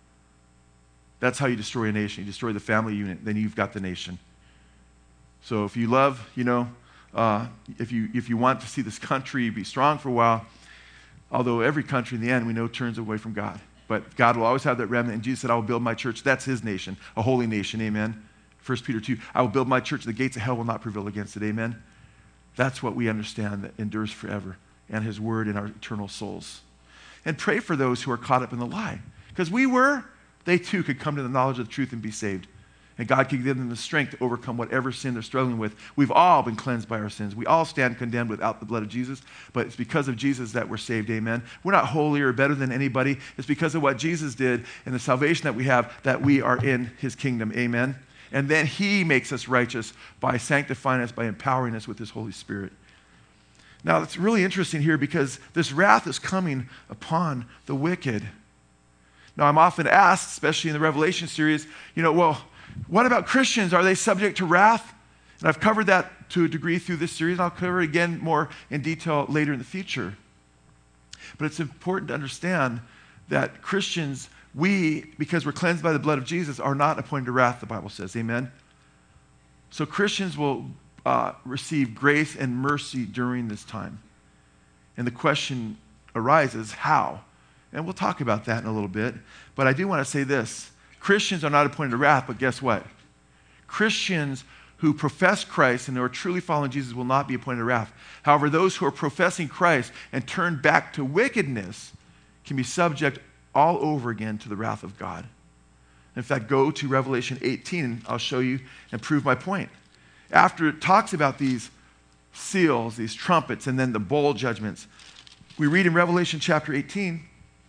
Speaker 1: That's how you destroy a nation. You destroy the family unit, then you've got the nation. So if you love, you know, uh, if you if you want to see this country be strong for a while, although every country in the end we know turns away from God, but God will always have that remnant. And Jesus said, I will build my church. That's his nation, a holy nation, amen. First Peter two, I will build my church. The gates of hell will not prevail against it, amen. That's what we understand, that endures forever, and his word in our eternal souls. And pray for those who are caught up in the lie, because we were, they too could come to the knowledge of the truth and be saved. And God can give them the strength to overcome whatever sin they're struggling with. We've all been cleansed by our sins. We all stand condemned without the blood of Jesus, but it's because of Jesus that we're saved, amen. We're not holier or better than anybody. It's because of what Jesus did and the salvation that we have that we are in his kingdom, amen. And then he makes us righteous by sanctifying us, by empowering us with his Holy Spirit. Now, it's really interesting here because this wrath is coming upon the wicked. Now, I'm often asked, especially in the Revelation series, you know, well, what about Christians? Are they subject to wrath? And I've covered that to a degree through this series. I'll cover it again more in detail later in the future. But it's important to understand that Christians, we, because we're cleansed by the blood of Jesus, are not appointed to wrath, the Bible says. Amen? So Christians will uh, receive grace and mercy during this time. And the question arises, how? And we'll talk about that in a little bit. But I do want to say this. Christians are not appointed to wrath, but guess what? Christians who profess Christ and who are truly following Jesus will not be appointed to wrath. However, those who are professing Christ and turn back to wickedness can be subject all over again to the wrath of God. In fact, go to Revelation eighteen, and I'll show you and prove my point. After it talks about these seals, these trumpets, and then the bowl judgments, we read in Revelation chapter eighteen,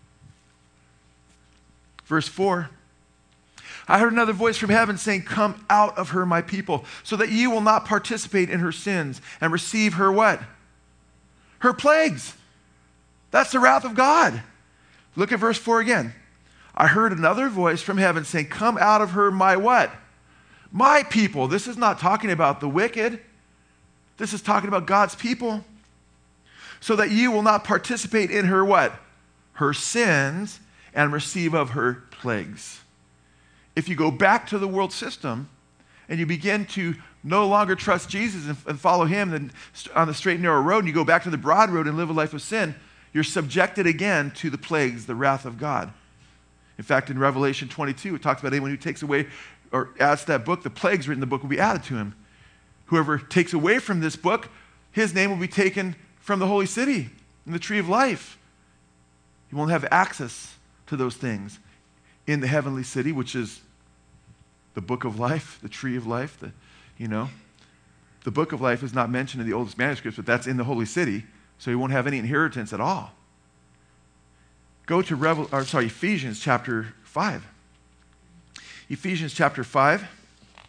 Speaker 1: verse four, I heard another voice from heaven saying, come out of her, my people, so that ye will not participate in her sins and receive her what? Her plagues. That's the wrath of God. Look at verse four again. I heard another voice from heaven saying, come out of her, my what? My people. This is not talking about the wicked. This is talking about God's people. So that ye will not participate in her what? Her sins and receive of her plagues. If you go back to the world system and you begin to no longer trust Jesus and, and follow him then on the straight and narrow road, and you go back to the broad road and live a life of sin, you're subjected again to the plagues, the wrath of God. In fact, in Revelation twenty-two, it talks about anyone who takes away or adds to that book, the plagues written in the book will be added to him. Whoever takes away from this book, his name will be taken from the holy city in the tree of life. He won't have access to those things in the heavenly city, which is the book of life, the tree of life, the, you know. The book of life is not mentioned in the oldest manuscripts, but that's in the holy city, so he won't have any inheritance at all. Go to Revel, or sorry, Ephesians chapter five. Ephesians chapter five.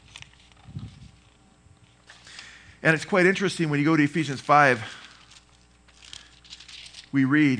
Speaker 1: And it's quite interesting when you go to Ephesians five, we read,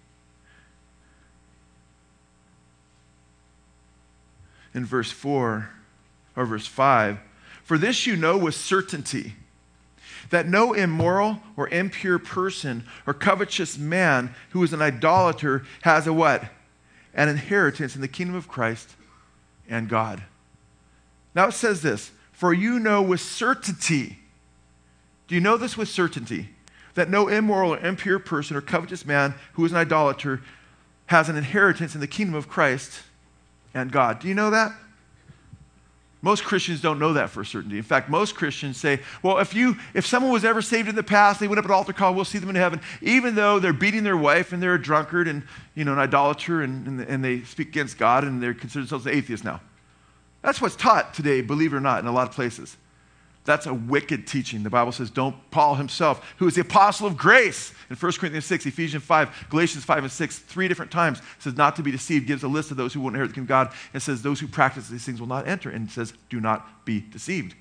Speaker 1: in verse four, or verse five, "For this you know with certainty, that no immoral or impure person or covetous man who is an idolater has a what? An inheritance in the kingdom of Christ and God." Now it says this, "For you know with certainty." Do you know this with certainty? That no immoral or impure person or covetous man who is an idolater has an inheritance in the kingdom of Christ and God. Do you know that? Most Christians don't know that for certainty. In fact, most Christians say, well, if you, if someone was ever saved in the past, they went up at altar call, we'll see them in heaven, even though they're beating their wife and they're a drunkard and, you know, an idolater and, and, and they speak against God and they're considered themselves atheists now. That's what's taught today, believe it or not, in a lot of places. That's a wicked teaching. The Bible says, don't, Paul himself, who is the apostle of grace, in First Corinthians six, Ephesians five, Galatians five and six, three different times, says not to be deceived, gives a list of those who won't inherit the kingdom of God, and says those who practice these things will not enter, and says do not be deceived.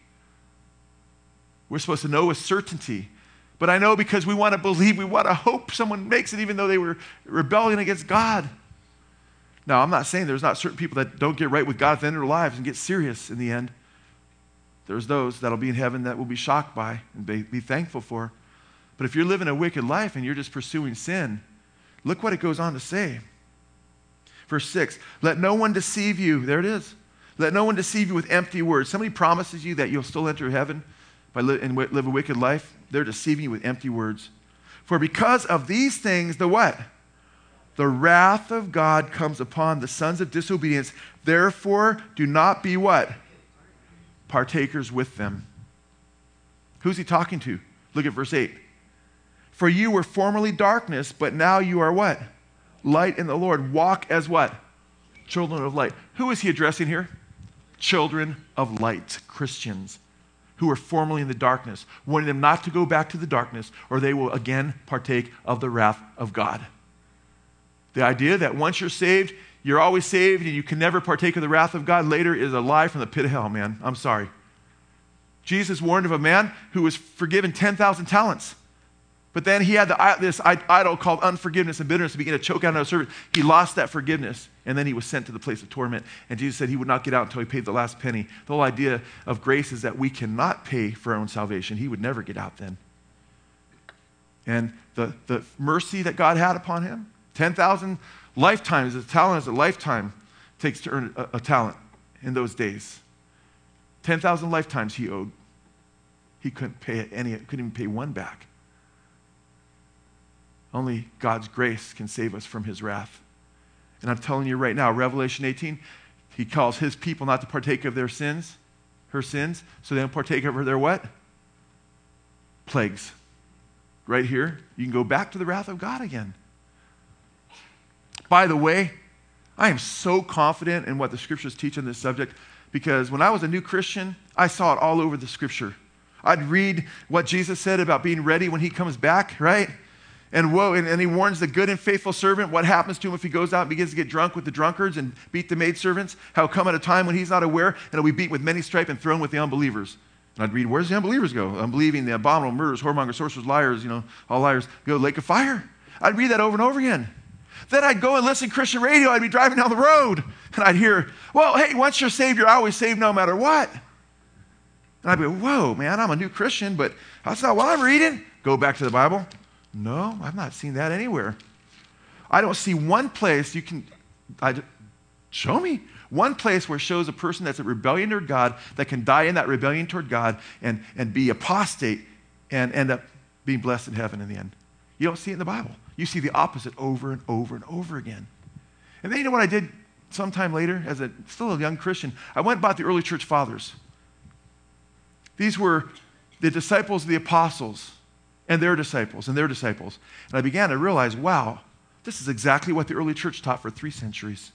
Speaker 1: We're supposed to know with certainty. But I know because we want to believe, we want to hope someone makes it even though they were rebelling against God. Now, I'm not saying there's not certain people that don't get right with God at the end of their lives and get serious in the end. There's those that'll be in heaven that will be shocked by and be, be thankful for. But if you're living a wicked life and you're just pursuing sin, look what it goes on to say. Verse six, "Let no one deceive you." There it is. "Let no one deceive you with empty words." Somebody promises you that you'll still enter heaven by li- and live a wicked life. They're deceiving you with empty words. "For because of these things," the what? "The wrath of God comes upon the sons of disobedience. Therefore, do not be" what? "Partakers with them." Who's he talking to? Look at verse eight. "For you were formerly darkness, but now you are" what? "Light in the Lord. Walk as" what? "Children of light." Who is he addressing here? Children of light, Christians, who were formerly in the darkness, wanting them not to go back to the darkness, or they will again partake of the wrath of God. The idea that once you're saved, you're always saved and you can never partake of the wrath of God later is a lie from the pit of hell, man. I'm sorry. Jesus warned of a man who was forgiven ten thousand talents. But then he had the, this idol called unforgiveness and bitterness to begin to choke out another servant. He lost that forgiveness, and then he was sent to the place of torment. And Jesus said he would not get out until he paid the last penny. The whole idea of grace is that we cannot pay for our own salvation. He would never get out then. And the, the mercy that God had upon him, ten thousand lifetimes, a talent is a lifetime, takes to earn a, a talent in those days. ten thousand lifetimes he owed. He couldn't pay any, couldn't even pay one back. Only God's grace can save us from his wrath. And I'm telling you right now, Revelation eighteen, he calls his people not to partake of their sins, her sins, so they don't partake of their what? Plagues. Right here, you can go back to the wrath of God again. By the way, I am so confident in what the scriptures teach on this subject because when I was a new Christian, I saw it all over the scripture. I'd read what Jesus said about being ready when he comes back, right? And whoa, and, and he warns the good and faithful servant what happens to him if he goes out and begins to get drunk with the drunkards and beat the maidservants, how come at a time when he's not aware, and he'll be beaten with many stripes and thrown with the unbelievers. And I'd read, where's the unbelievers go? Unbelieving, the abominable, murderers, whoremongers, sorcerers, liars, you know, all liars, go to the lake of fire. I'd read that over and over again. Then I'd go and listen to Christian radio. I'd be driving down the road, and I'd hear, well, hey, once you're saved, you're always saved no matter what. And I'd be, whoa, man, I'm a new Christian, but that's not what I'm reading. Go back to the Bible. No, I've not seen that anywhere. I don't see one place you can, I, show me, one place where it shows a person that's a rebellion toward God that can die in that rebellion toward God and, and be apostate and end up being blessed in heaven in the end. You don't see it in the Bible. You see the opposite over and over and over again. And then you know what I did sometime later as a still a young Christian? I went and bought the early church fathers. These were the disciples of the apostles and their disciples and their disciples. And I began to realize, wow, this is exactly what the early church taught for three centuries.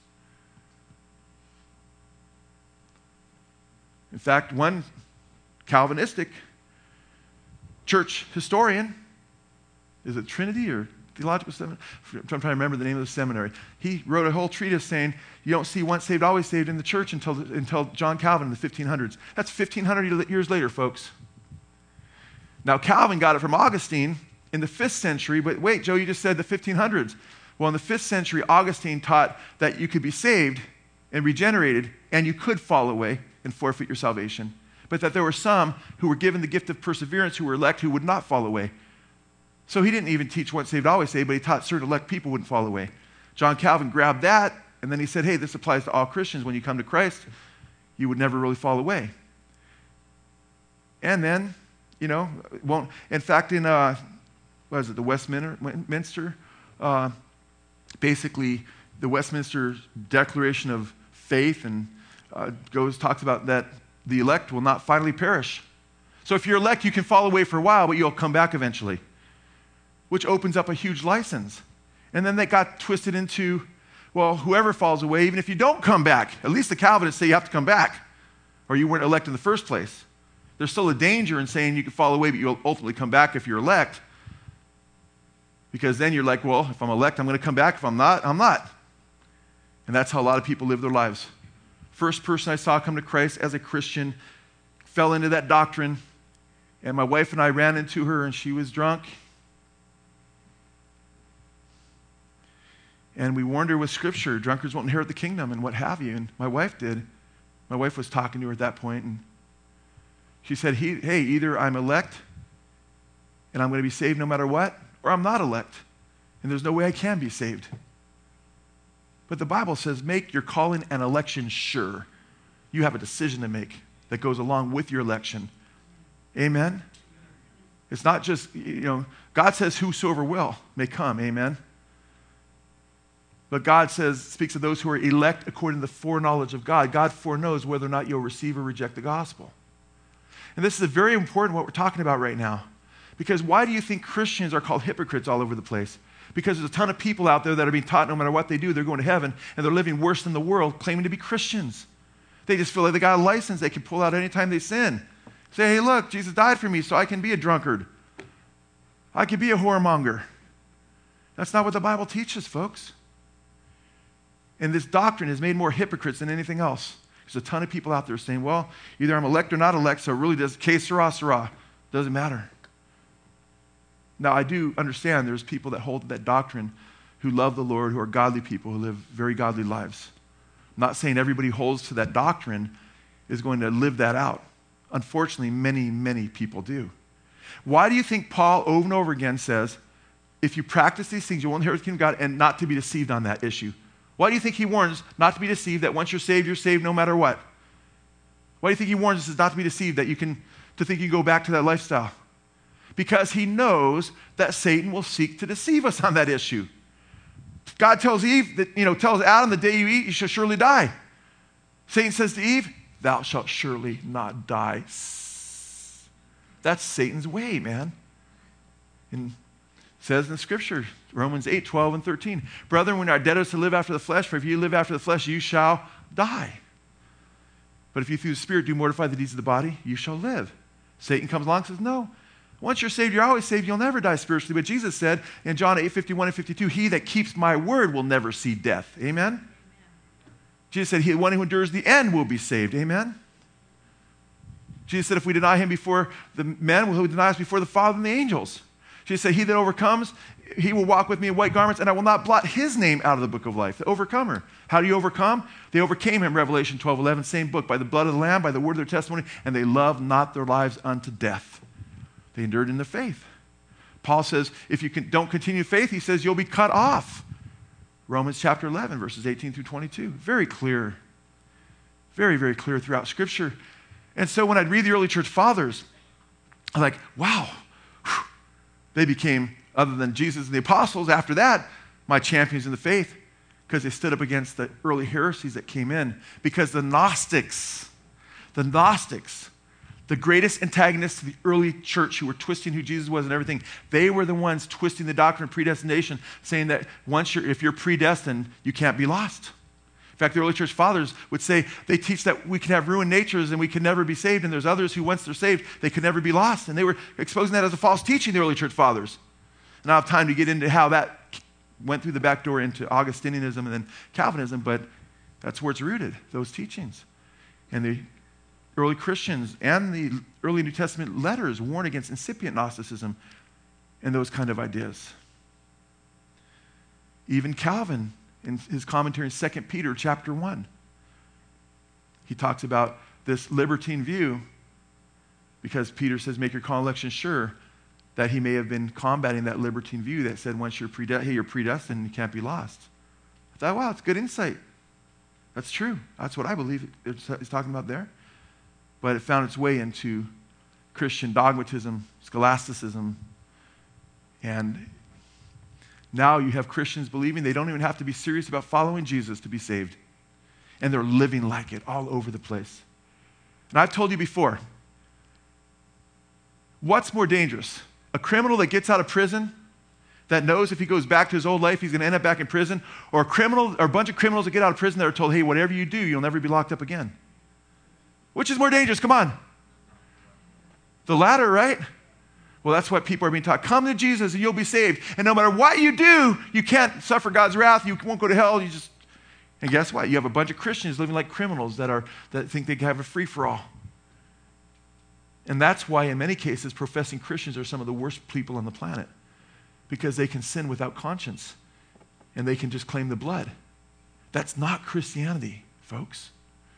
Speaker 1: In fact, one Calvinistic church historian, is it Trinity or Theological Seminary? I'm trying to remember the name of the seminary. He wrote a whole treatise saying you don't see once saved, always saved in the church until, until John Calvin in the fifteen hundreds. That's fifteen hundred years later, folks. Now, Calvin got it from Augustine in the fifth century, but wait, Joe, you just said the fifteen hundreds. Well, in the fifth century, Augustine taught that you could be saved and regenerated, and you could fall away and forfeit your salvation, but that there were some who were given the gift of perseverance, who were elect, who would not fall away. So he didn't even teach once saved, always saved, but he taught certain elect people wouldn't fall away. John Calvin grabbed that, and then he said, hey, this applies to all Christians. When you come to Christ, you would never really fall away. And then, you know, won't. In fact, in uh, what is it, the Westminster, uh, basically the Westminster Declaration of Faith, and uh, goes talks about that the elect will not finally perish. So if you're elect, you can fall away for a while, but you'll come back eventually, which opens up a huge license. And then they got twisted into, well, whoever falls away, even if you don't come back, at least the Calvinists say you have to come back, or you weren't elected in the first place. There's still a danger in saying you can fall away, but you'll ultimately come back if you're elect. Because then you're like, well, if I'm elect, I'm going to come back. If I'm not, I'm not. And that's how a lot of people live their lives. First person I saw come to Christ as a Christian fell into that doctrine, and my wife and I ran into her, and she was drunk. And we warned her with Scripture, drunkards won't inherit the kingdom, and what have you. And my wife did. My wife was talking to her at that point, and she said, hey, either I'm elect, and I'm going to be saved no matter what, or I'm not elect, and there's no way I can be saved. But the Bible says, make your calling and election sure. You have a decision to make that goes along with your election. Amen? It's not just, you know, God says whosoever will may come. Amen? But God says, speaks of those who are elect according to the foreknowledge of God. God foreknows whether or not you'll receive or reject the gospel. And this is very important what we're talking about right now. Because why do you think Christians are called hypocrites all over the place? Because there's a ton of people out there that are being taught no matter what they do, they're going to heaven, and they're living worse than the world, claiming to be Christians. They just feel like they got a license they can pull out anytime they sin. Say, hey, look, Jesus died for me so I can be a drunkard. I can be a whoremonger. That's not what the Bible teaches, folks. And this doctrine has made more hypocrites than anything else. There's a ton of people out there saying, well, either I'm elect or not elect, so it really does, que sera, sera. Doesn't matter. Now, I do understand there's people that hold that doctrine who love the Lord, who are godly people, who live very godly lives. I'm not saying everybody who holds to that doctrine is going to live that out. Unfortunately, many, many people do. Why do you think Paul over and over again says, if you practice these things, you won't inherit the kingdom of God, and not to be deceived on that issue? Why do you think he warns not to be deceived, that once you're saved, you're saved no matter what? Why do you think he warns us not to be deceived, that you can, to think you go back to that lifestyle? Because he knows that Satan will seek to deceive us on that issue. God tells Eve, that, you know, tells Adam, the day you eat, you shall surely die. Satan says to Eve, thou shalt surely not die. That's Satan's way, man. And it says in the Scripture, Romans eight, twelve, and thirteen, brethren, when our debtors to live after the flesh, for if you live after the flesh, you shall die. But if you through the Spirit do mortify the deeds of the body, you shall live. Satan comes along and says, no. Once you're saved, you're always saved. You'll never die spiritually. But Jesus said in John eight, fifty-one and fifty-two, he that keeps my word will never see death. Amen? Amen. Jesus said, he, the one who endures the end will be saved. Amen? Jesus said, if we deny him before the men, will he deny us before the Father and the angels? Jesus said, he that overcomes, he will walk with me in white garments, and I will not blot his name out of the book of life. The overcomer. How do you overcome? They overcame him, Revelation twelve, eleven, same book, by the blood of the Lamb, by the word of their testimony, and they loved not their lives unto death. They endured in the faith. Paul says, if you can, don't continue faith, he says, you'll be cut off. Romans chapter eleven, verses eighteen through twenty-two. Very clear. Very, very clear throughout Scripture. And so when I'd read the early church fathers, I'm like, wow. Whew. They became, other than Jesus and the apostles, after that, my champions in the faith, because they stood up against the early heresies that came in. Because the Gnostics, the Gnostics, the greatest antagonists to the early church who were twisting who Jesus was and everything, they were the ones twisting the doctrine of predestination, saying that once you're, if you're predestined, you can't be lost. In fact, the early church fathers would say they teach that we can have ruined natures and we can never be saved, and there's others who, once they're saved, they can never be lost. And they were exposing that as a false teaching, the early church fathers. And I don't have time to get into how that went through the back door into Augustinianism and then Calvinism, but that's where it's rooted, those teachings. And they early Christians and the early New Testament letters warn against incipient Gnosticism and those kind of ideas. Even Calvin, in his commentary in Second Peter chapter one, he talks about this libertine view because Peter says, make your call and election sure, that he may have been combating that libertine view that said once you're, prede- hey, you're predestined, you can't be lost. I thought, wow, it's good insight. That's true. That's what I believe he's talking about there. But it found its way into Christian dogmatism, scholasticism, and now you have Christians believing they don't even have to be serious about following Jesus to be saved. And they're living like it all over the place. And I've told you before, what's more dangerous? A criminal that gets out of prison that knows if he goes back to his old life, he's going to end up back in prison, or a criminal, or a bunch of criminals that get out of prison that are told, hey, whatever you do, you'll never be locked up again. Which is more dangerous? Come on. The latter, right? Well, that's what people are being taught. Come to Jesus and you'll be saved. And no matter what you do, you can't suffer God's wrath. You won't go to hell. You just, and guess what? You have a bunch of Christians living like criminals that are that think they can have a free-for-all. And that's why, in many cases, professing Christians are some of the worst people on the planet, because they can sin without conscience and they can just claim the blood. That's not Christianity, folks.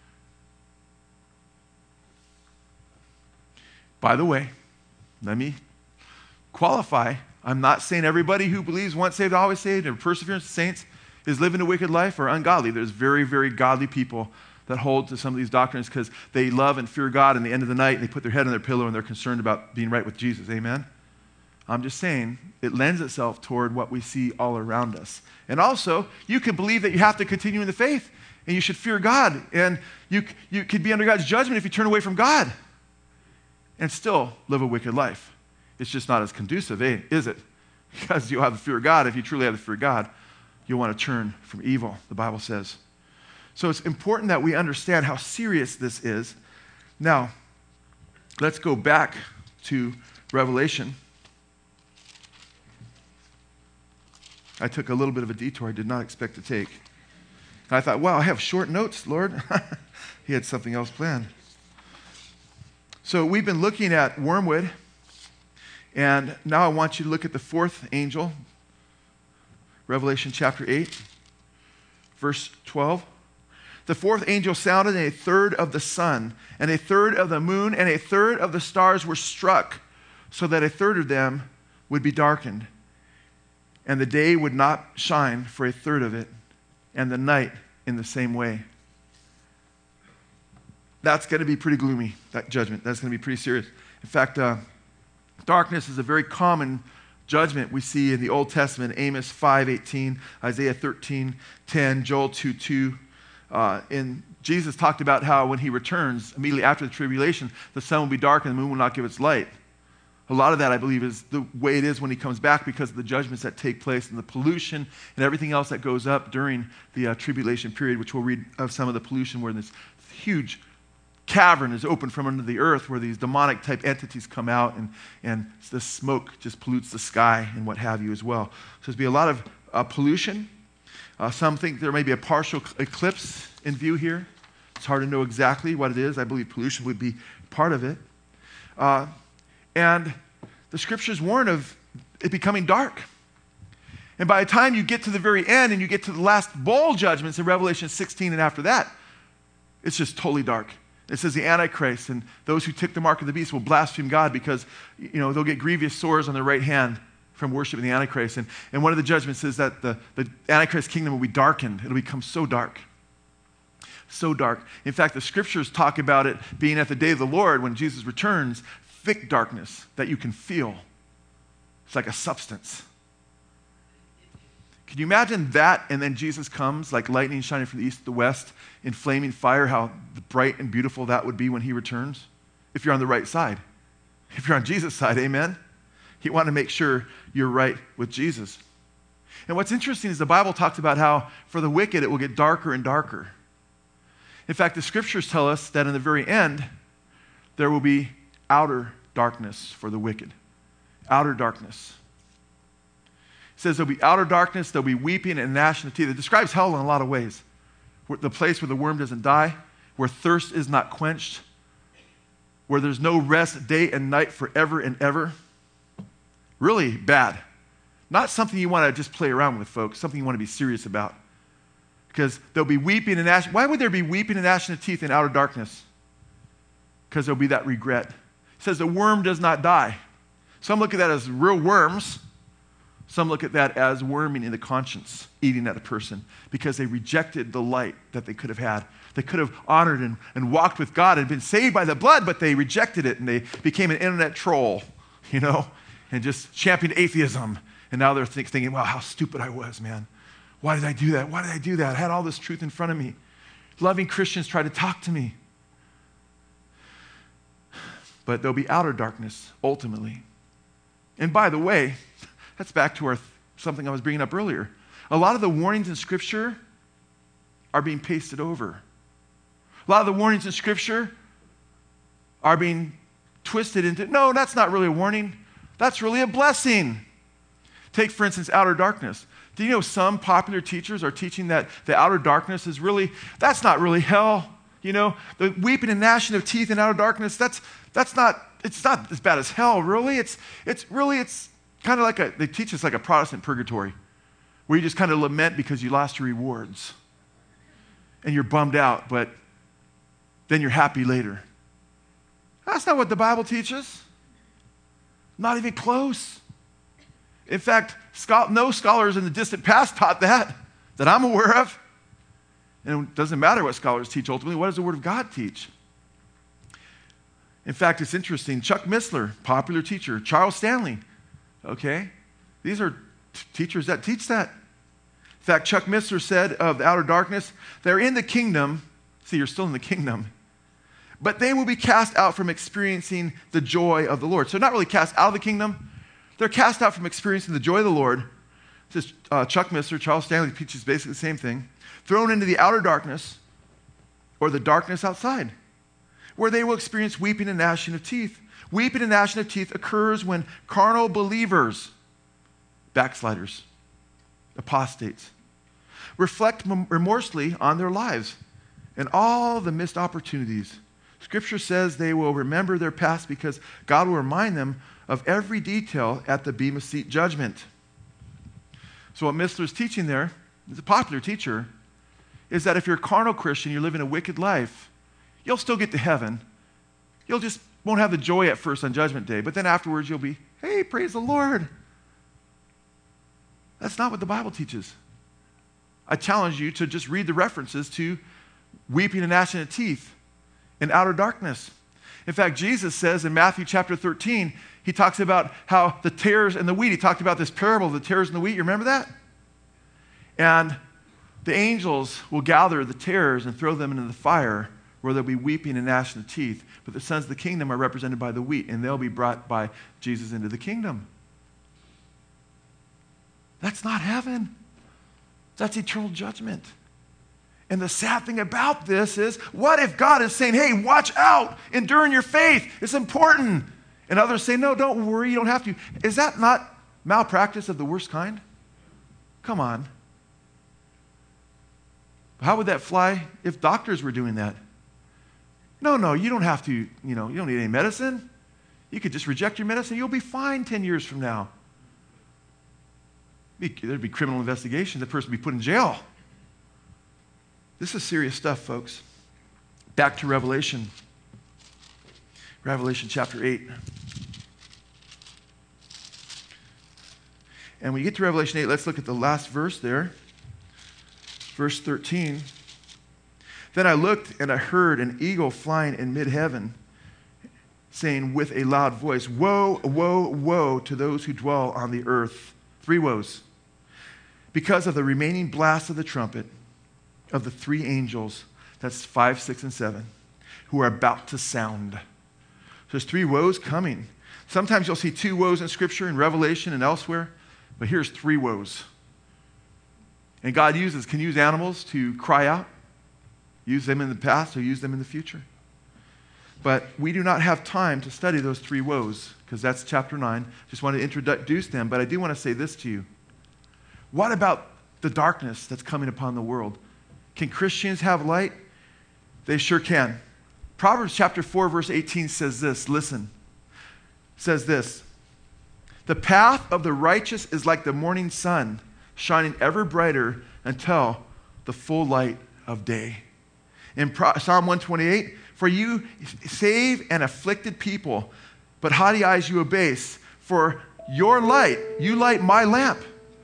Speaker 1: By the way, let me qualify. I'm not saying everybody who believes once saved, always saved, and perseverance of saints is living a wicked life or ungodly. There's very, very godly people that hold to some of these doctrines because they love and fear God, and at the end of the night, they put their head on their pillow and they're concerned about being right with Jesus. Amen? I'm just saying it lends itself toward what we see all around us. And also, you can believe that you have to continue in the faith and you should fear God, and you, you could be under God's judgment if you turn away from God and still live a wicked life. It's just not as conducive, eh? Is it? Because you'll have the fear of God. If you truly have the fear of God, you'll want to turn from evil, the Bible says. So it's important that we understand how serious this is. Now, let's go back to Revelation. I took a little bit of a detour I did not expect to take. I thought, wow, I have short notes, Lord. He had something else planned. So we've been looking at wormwood, and now I want you to look at the fourth angel, Revelation chapter eight, verse twelve. The fourth angel sounded, and a third of the sun, and a third of the moon, and a third of the stars were struck, so that a third of them would be darkened. And the day would not shine for a third of it, and the night in the same way. That's going to be pretty gloomy, that judgment. That's going to be pretty serious. In fact, uh, darkness is a very common judgment we see in the Old Testament. Amos five eighteen, Isaiah thirteen ten, Joel two two. Uh, and Jesus talked about how when he returns, immediately after the tribulation, the sun will be dark and the moon will not give its light. A lot of that, I believe, is the way it is when he comes back because of the judgments that take place and the pollution and everything else that goes up during the uh, tribulation period, which we'll read of some of the pollution where this huge cavern is opened from under the earth where these demonic type entities come out, and, and the smoke just pollutes the sky and what have you as well. So there's be a lot of uh, pollution. Uh, some think there may be a partial eclipse in view here. It's hard to know exactly what it is. I believe pollution would be part of it. Uh, and the scriptures warn of it becoming dark. And by the time you get to the very end and you get to the last bowl judgments in Revelation sixteen and after that, it's just totally dark. It says the Antichrist and those who took the mark of the beast will blaspheme God because, you know, they'll get grievous sores on their right hand from worshiping the Antichrist. And, and one of the judgments is that the, the Antichrist kingdom will be darkened. It'll become so dark. So dark. In fact, the scriptures talk about it being at the day of the Lord when Jesus returns, thick darkness that you can feel. It's like a substance. Can you imagine that? And then Jesus comes like lightning shining from the east to the west in flaming fire, how bright and beautiful that would be when he returns. If you're on the right side. If you're on Jesus' side, amen? You want to make sure you're right with Jesus. And what's interesting is the Bible talks about how for the wicked it will get darker and darker. In fact, the scriptures tell us that in the very end, there will be outer darkness for the wicked. Outer darkness. It says there'll be outer darkness, there'll be weeping and gnashing of teeth. It describes hell in a lot of ways. The place where the worm doesn't die, where thirst is not quenched, where there's no rest day and night forever and ever. Really bad. Not something you want to just play around with, folks, something you want to be serious about. Because there'll be weeping and gnashing. Why would there be weeping and gnashing of teeth in outer darkness? Because there'll be that regret. It says the worm does not die. Some look at that as real worms. Some look at that as worming in the conscience, eating at a person, because they rejected the light that they could have had. They could have honored and, and walked with God and been saved by the blood, but they rejected it and they became an internet troll, you know, and just championed atheism. And now they're think, thinking, wow, how stupid I was, man. Why did I do that? Why did I do that? I had all this truth in front of me. Loving Christians try to talk to me. But there'll be outer darkness, ultimately. And by the way, that's back to our something I was bringing up earlier. A lot of the warnings in Scripture are being pasted over. A lot of the warnings in Scripture are being twisted into, no, that's not really a warning. That's really a blessing. Take, for instance, outer darkness. Do you know some popular teachers are teaching that the outer darkness is really, that's not really hell. You know, the weeping and gnashing of teeth in outer darkness, that's that's not, it's not as bad as hell, really. It's it's really, it's kind of like a, they teach us like a Protestant purgatory, where you just kind of lament because you lost your rewards. And you're bummed out, but then you're happy later. That's not what the Bible teaches. Not even close. In fact, no scholars in the distant past taught that, that I'm aware of. And it doesn't matter what scholars teach ultimately. What does the Word of God teach? In fact, it's interesting. Chuck Missler, popular teacher. Charles Stanley, okay? These are t- teachers that teach that. In fact, Chuck Missler said of the outer darkness, they're in the kingdom. See, you're still in the kingdom. But they will be cast out from experiencing the joy of the Lord. So not really cast out of the kingdom. They're cast out from experiencing the joy of the Lord. This is uh, Chuck Missler. Charles Stanley teaches basically the same thing. Thrown into the outer darkness, or the darkness outside, where they will experience weeping and gnashing of teeth. Weeping and gnashing of teeth occurs when carnal believers, backsliders, apostates, reflect remorsefully on their lives and all the missed opportunities. Scripture says they will remember their past because God will remind them of every detail at the Bema Seat judgment. So what Missler's teaching there, is a popular teacher, is that if you're a carnal Christian, you're living a wicked life, you'll still get to heaven. You'll just won't have the joy at first on Judgment Day, but then afterwards you'll be, hey, praise the Lord. That's not what the Bible teaches. I challenge you to just read the references to weeping and gnashing of teeth in outer darkness. In fact, Jesus says in Matthew chapter thirteen, he talks about how the tares and the wheat, he talked about this parable of the tares and the wheat. You remember that? And the angels will gather the tares and throw them into the fire where there'll be weeping and gnashing of teeth. But the sons of the kingdom are represented by the wheat, and they'll be brought by Jesus into the kingdom. That's not heaven. That's eternal judgment. And the sad thing about this is, what if God is saying, hey, watch out, endure in your faith, it's important. And others say, no, don't worry, you don't have to. Is that not malpractice of the worst kind? Come on. How would that fly if doctors were doing that? No, no, you don't have to, you know, you don't need any medicine. You could just reject your medicine. You'll be fine ten years from now. There'd be criminal investigation. The person would be put in jail. This is serious stuff, folks. Back to Revelation. Revelation chapter eight. And when you get to Revelation eight, let's look at the last verse there. Verse thirteen. Then I looked and I heard an eagle flying in mid-heaven, saying with a loud voice, woe, woe, woe to those who dwell on the earth. Three woes. Because of the remaining blast of the trumpet of the three angels, that's five, six, and seven, who are about to sound. So there's three woes coming. Sometimes you'll see two woes in Scripture, in Revelation and elsewhere, but here's three woes. And God uses, can use animals to cry out, use them in the past or use them in the future. But we do not have time to study those three woes, because that's chapter nine. Just want to introduce them, but I do want to say this to you. What about the darkness that's coming upon the world? Can Christians have light? They sure can. Proverbs chapter four, verse eighteen says this. Listen. Says this. The path of the righteous is like the morning sun, shining ever brighter until the full light of day. In Psalm one twenty-eight, for you save an afflicted people, but haughty eyes you abase. For your light, you light my lamp.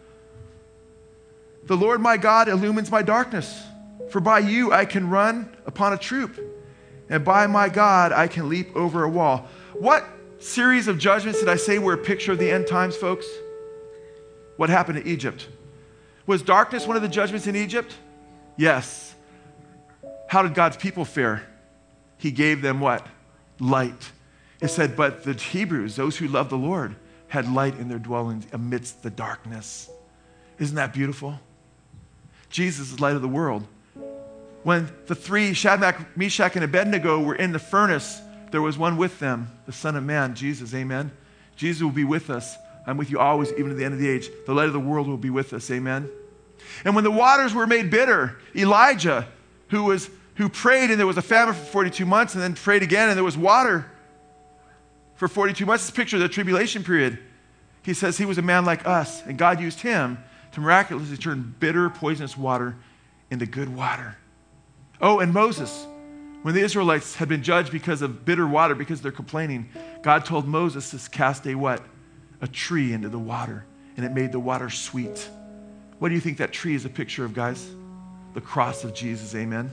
Speaker 1: The Lord my God illumines my darkness. For by you I can run upon a troop, and by my God I can leap over a wall. What series of judgments did I say were a picture of the end times, folks? What happened to Egypt? Was darkness one of the judgments in Egypt? Yes. How did God's people fare? He gave them what? Light. It said, but the Hebrews, those who loved the Lord, had light in their dwellings amidst the darkness. Isn't that beautiful? Jesus is the light of the world. When the three, Shadrach, Meshach, and Abednego, were in the furnace, there was one with them, the Son of Man, Jesus, amen? Jesus will be with us. I'm with you always, even to the end of the age. The light of the world will be with us, amen? And when the waters were made bitter, Elijah, who was who prayed, and there was a famine for forty-two months, and then prayed again, and there was water for forty-two months. It's a picture of the tribulation period. He says he was a man like us, and God used him to miraculously turn bitter, poisonous water into good water. Oh, and Moses, when the Israelites had been judged because of bitter water, because they're complaining, God told Moses to cast a what? A tree into the water, and it made the water sweet. What do you think that tree is a picture of, guys? The cross of Jesus, amen?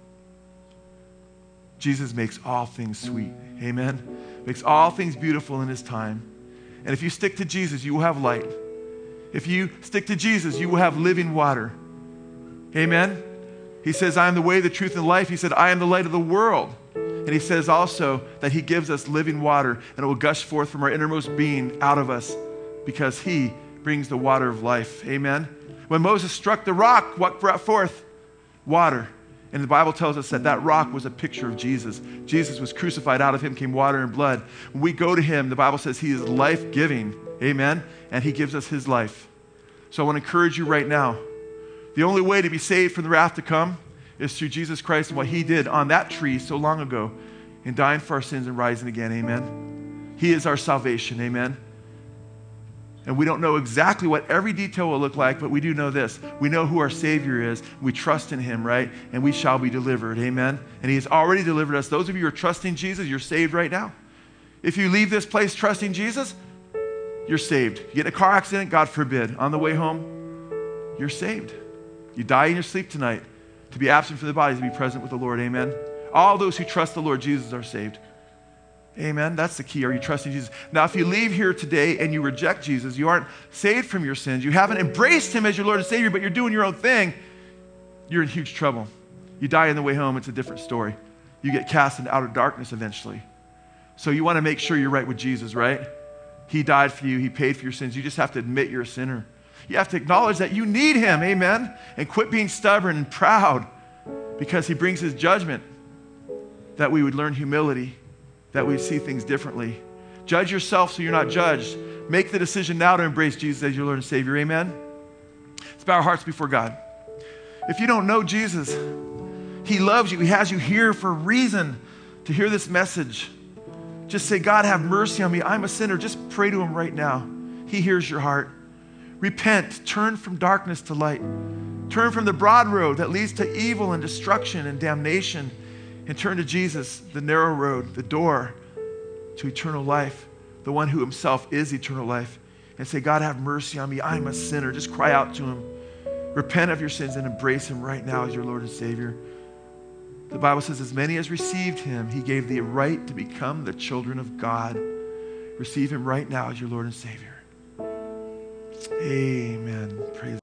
Speaker 1: Jesus makes all things sweet, amen? Makes all things beautiful in his time. And if you stick to Jesus, you will have light. If you stick to Jesus, you will have living water. Amen? He says, I am the way, the truth, and the life. He said, I am the light of the world. And he says also that he gives us living water, and it will gush forth from our innermost being out of us because he brings the water of life. Amen? When Moses struck the rock, what brought forth? Water. And the Bible tells us that that rock was a picture of Jesus. Jesus was crucified. Out of him came water and blood. When we go to him, the Bible says he is life-giving. Amen? And he gives us his life. So I want to encourage you right now. The only way to be saved from the wrath to come is through Jesus Christ and what he did on that tree so long ago in dying for our sins and rising again. Amen? He is our salvation. Amen? And we don't know exactly what every detail will look like, but we do know this. We know who our Savior is. We trust in him, right? And we shall be delivered. Amen? And he has already delivered us. Those of you who are trusting Jesus, you're saved right now. If you leave this place trusting Jesus, you're saved. You get in a car accident, God forbid. On the way home, you're saved. You die in your sleep tonight. To be absent from the body is to be present with the Lord. Amen? All those who trust the Lord Jesus are saved. Amen. That's the key. Are you trusting Jesus? Now, if you leave here today and you reject Jesus, you aren't saved from your sins, you haven't embraced him as your Lord and Savior, but you're doing your own thing, you're in huge trouble. You die on the way home, it's a different story. You get cast into outer darkness eventually. So you want to make sure you're right with Jesus, right? He died for you. He paid for your sins. You just have to admit you're a sinner. You have to acknowledge that you need him. Amen. And quit being stubborn and proud because he brings his judgment, that we would learn humility, that we see things differently. Judge yourself so you're not judged. Make the decision now to embrace Jesus as your Lord and Savior. Amen? Let's bow our hearts before God. If you don't know Jesus, he loves you. He has you here for a reason to hear this message. Just say, God, have mercy on me. I'm a sinner. Just pray to him right now. He hears your heart. Repent. Turn from darkness to light. Turn from the broad road that leads to evil and destruction and damnation, and turn to Jesus, the narrow road, the door to eternal life, the one who himself is eternal life. And say, God, have mercy on me. I'm a sinner. Just cry out to him. Repent of your sins and embrace him right now as your Lord and Savior. The Bible says, as many as received him, he gave the right to become the children of God. Receive him right now as your Lord and Savior. Amen. Praise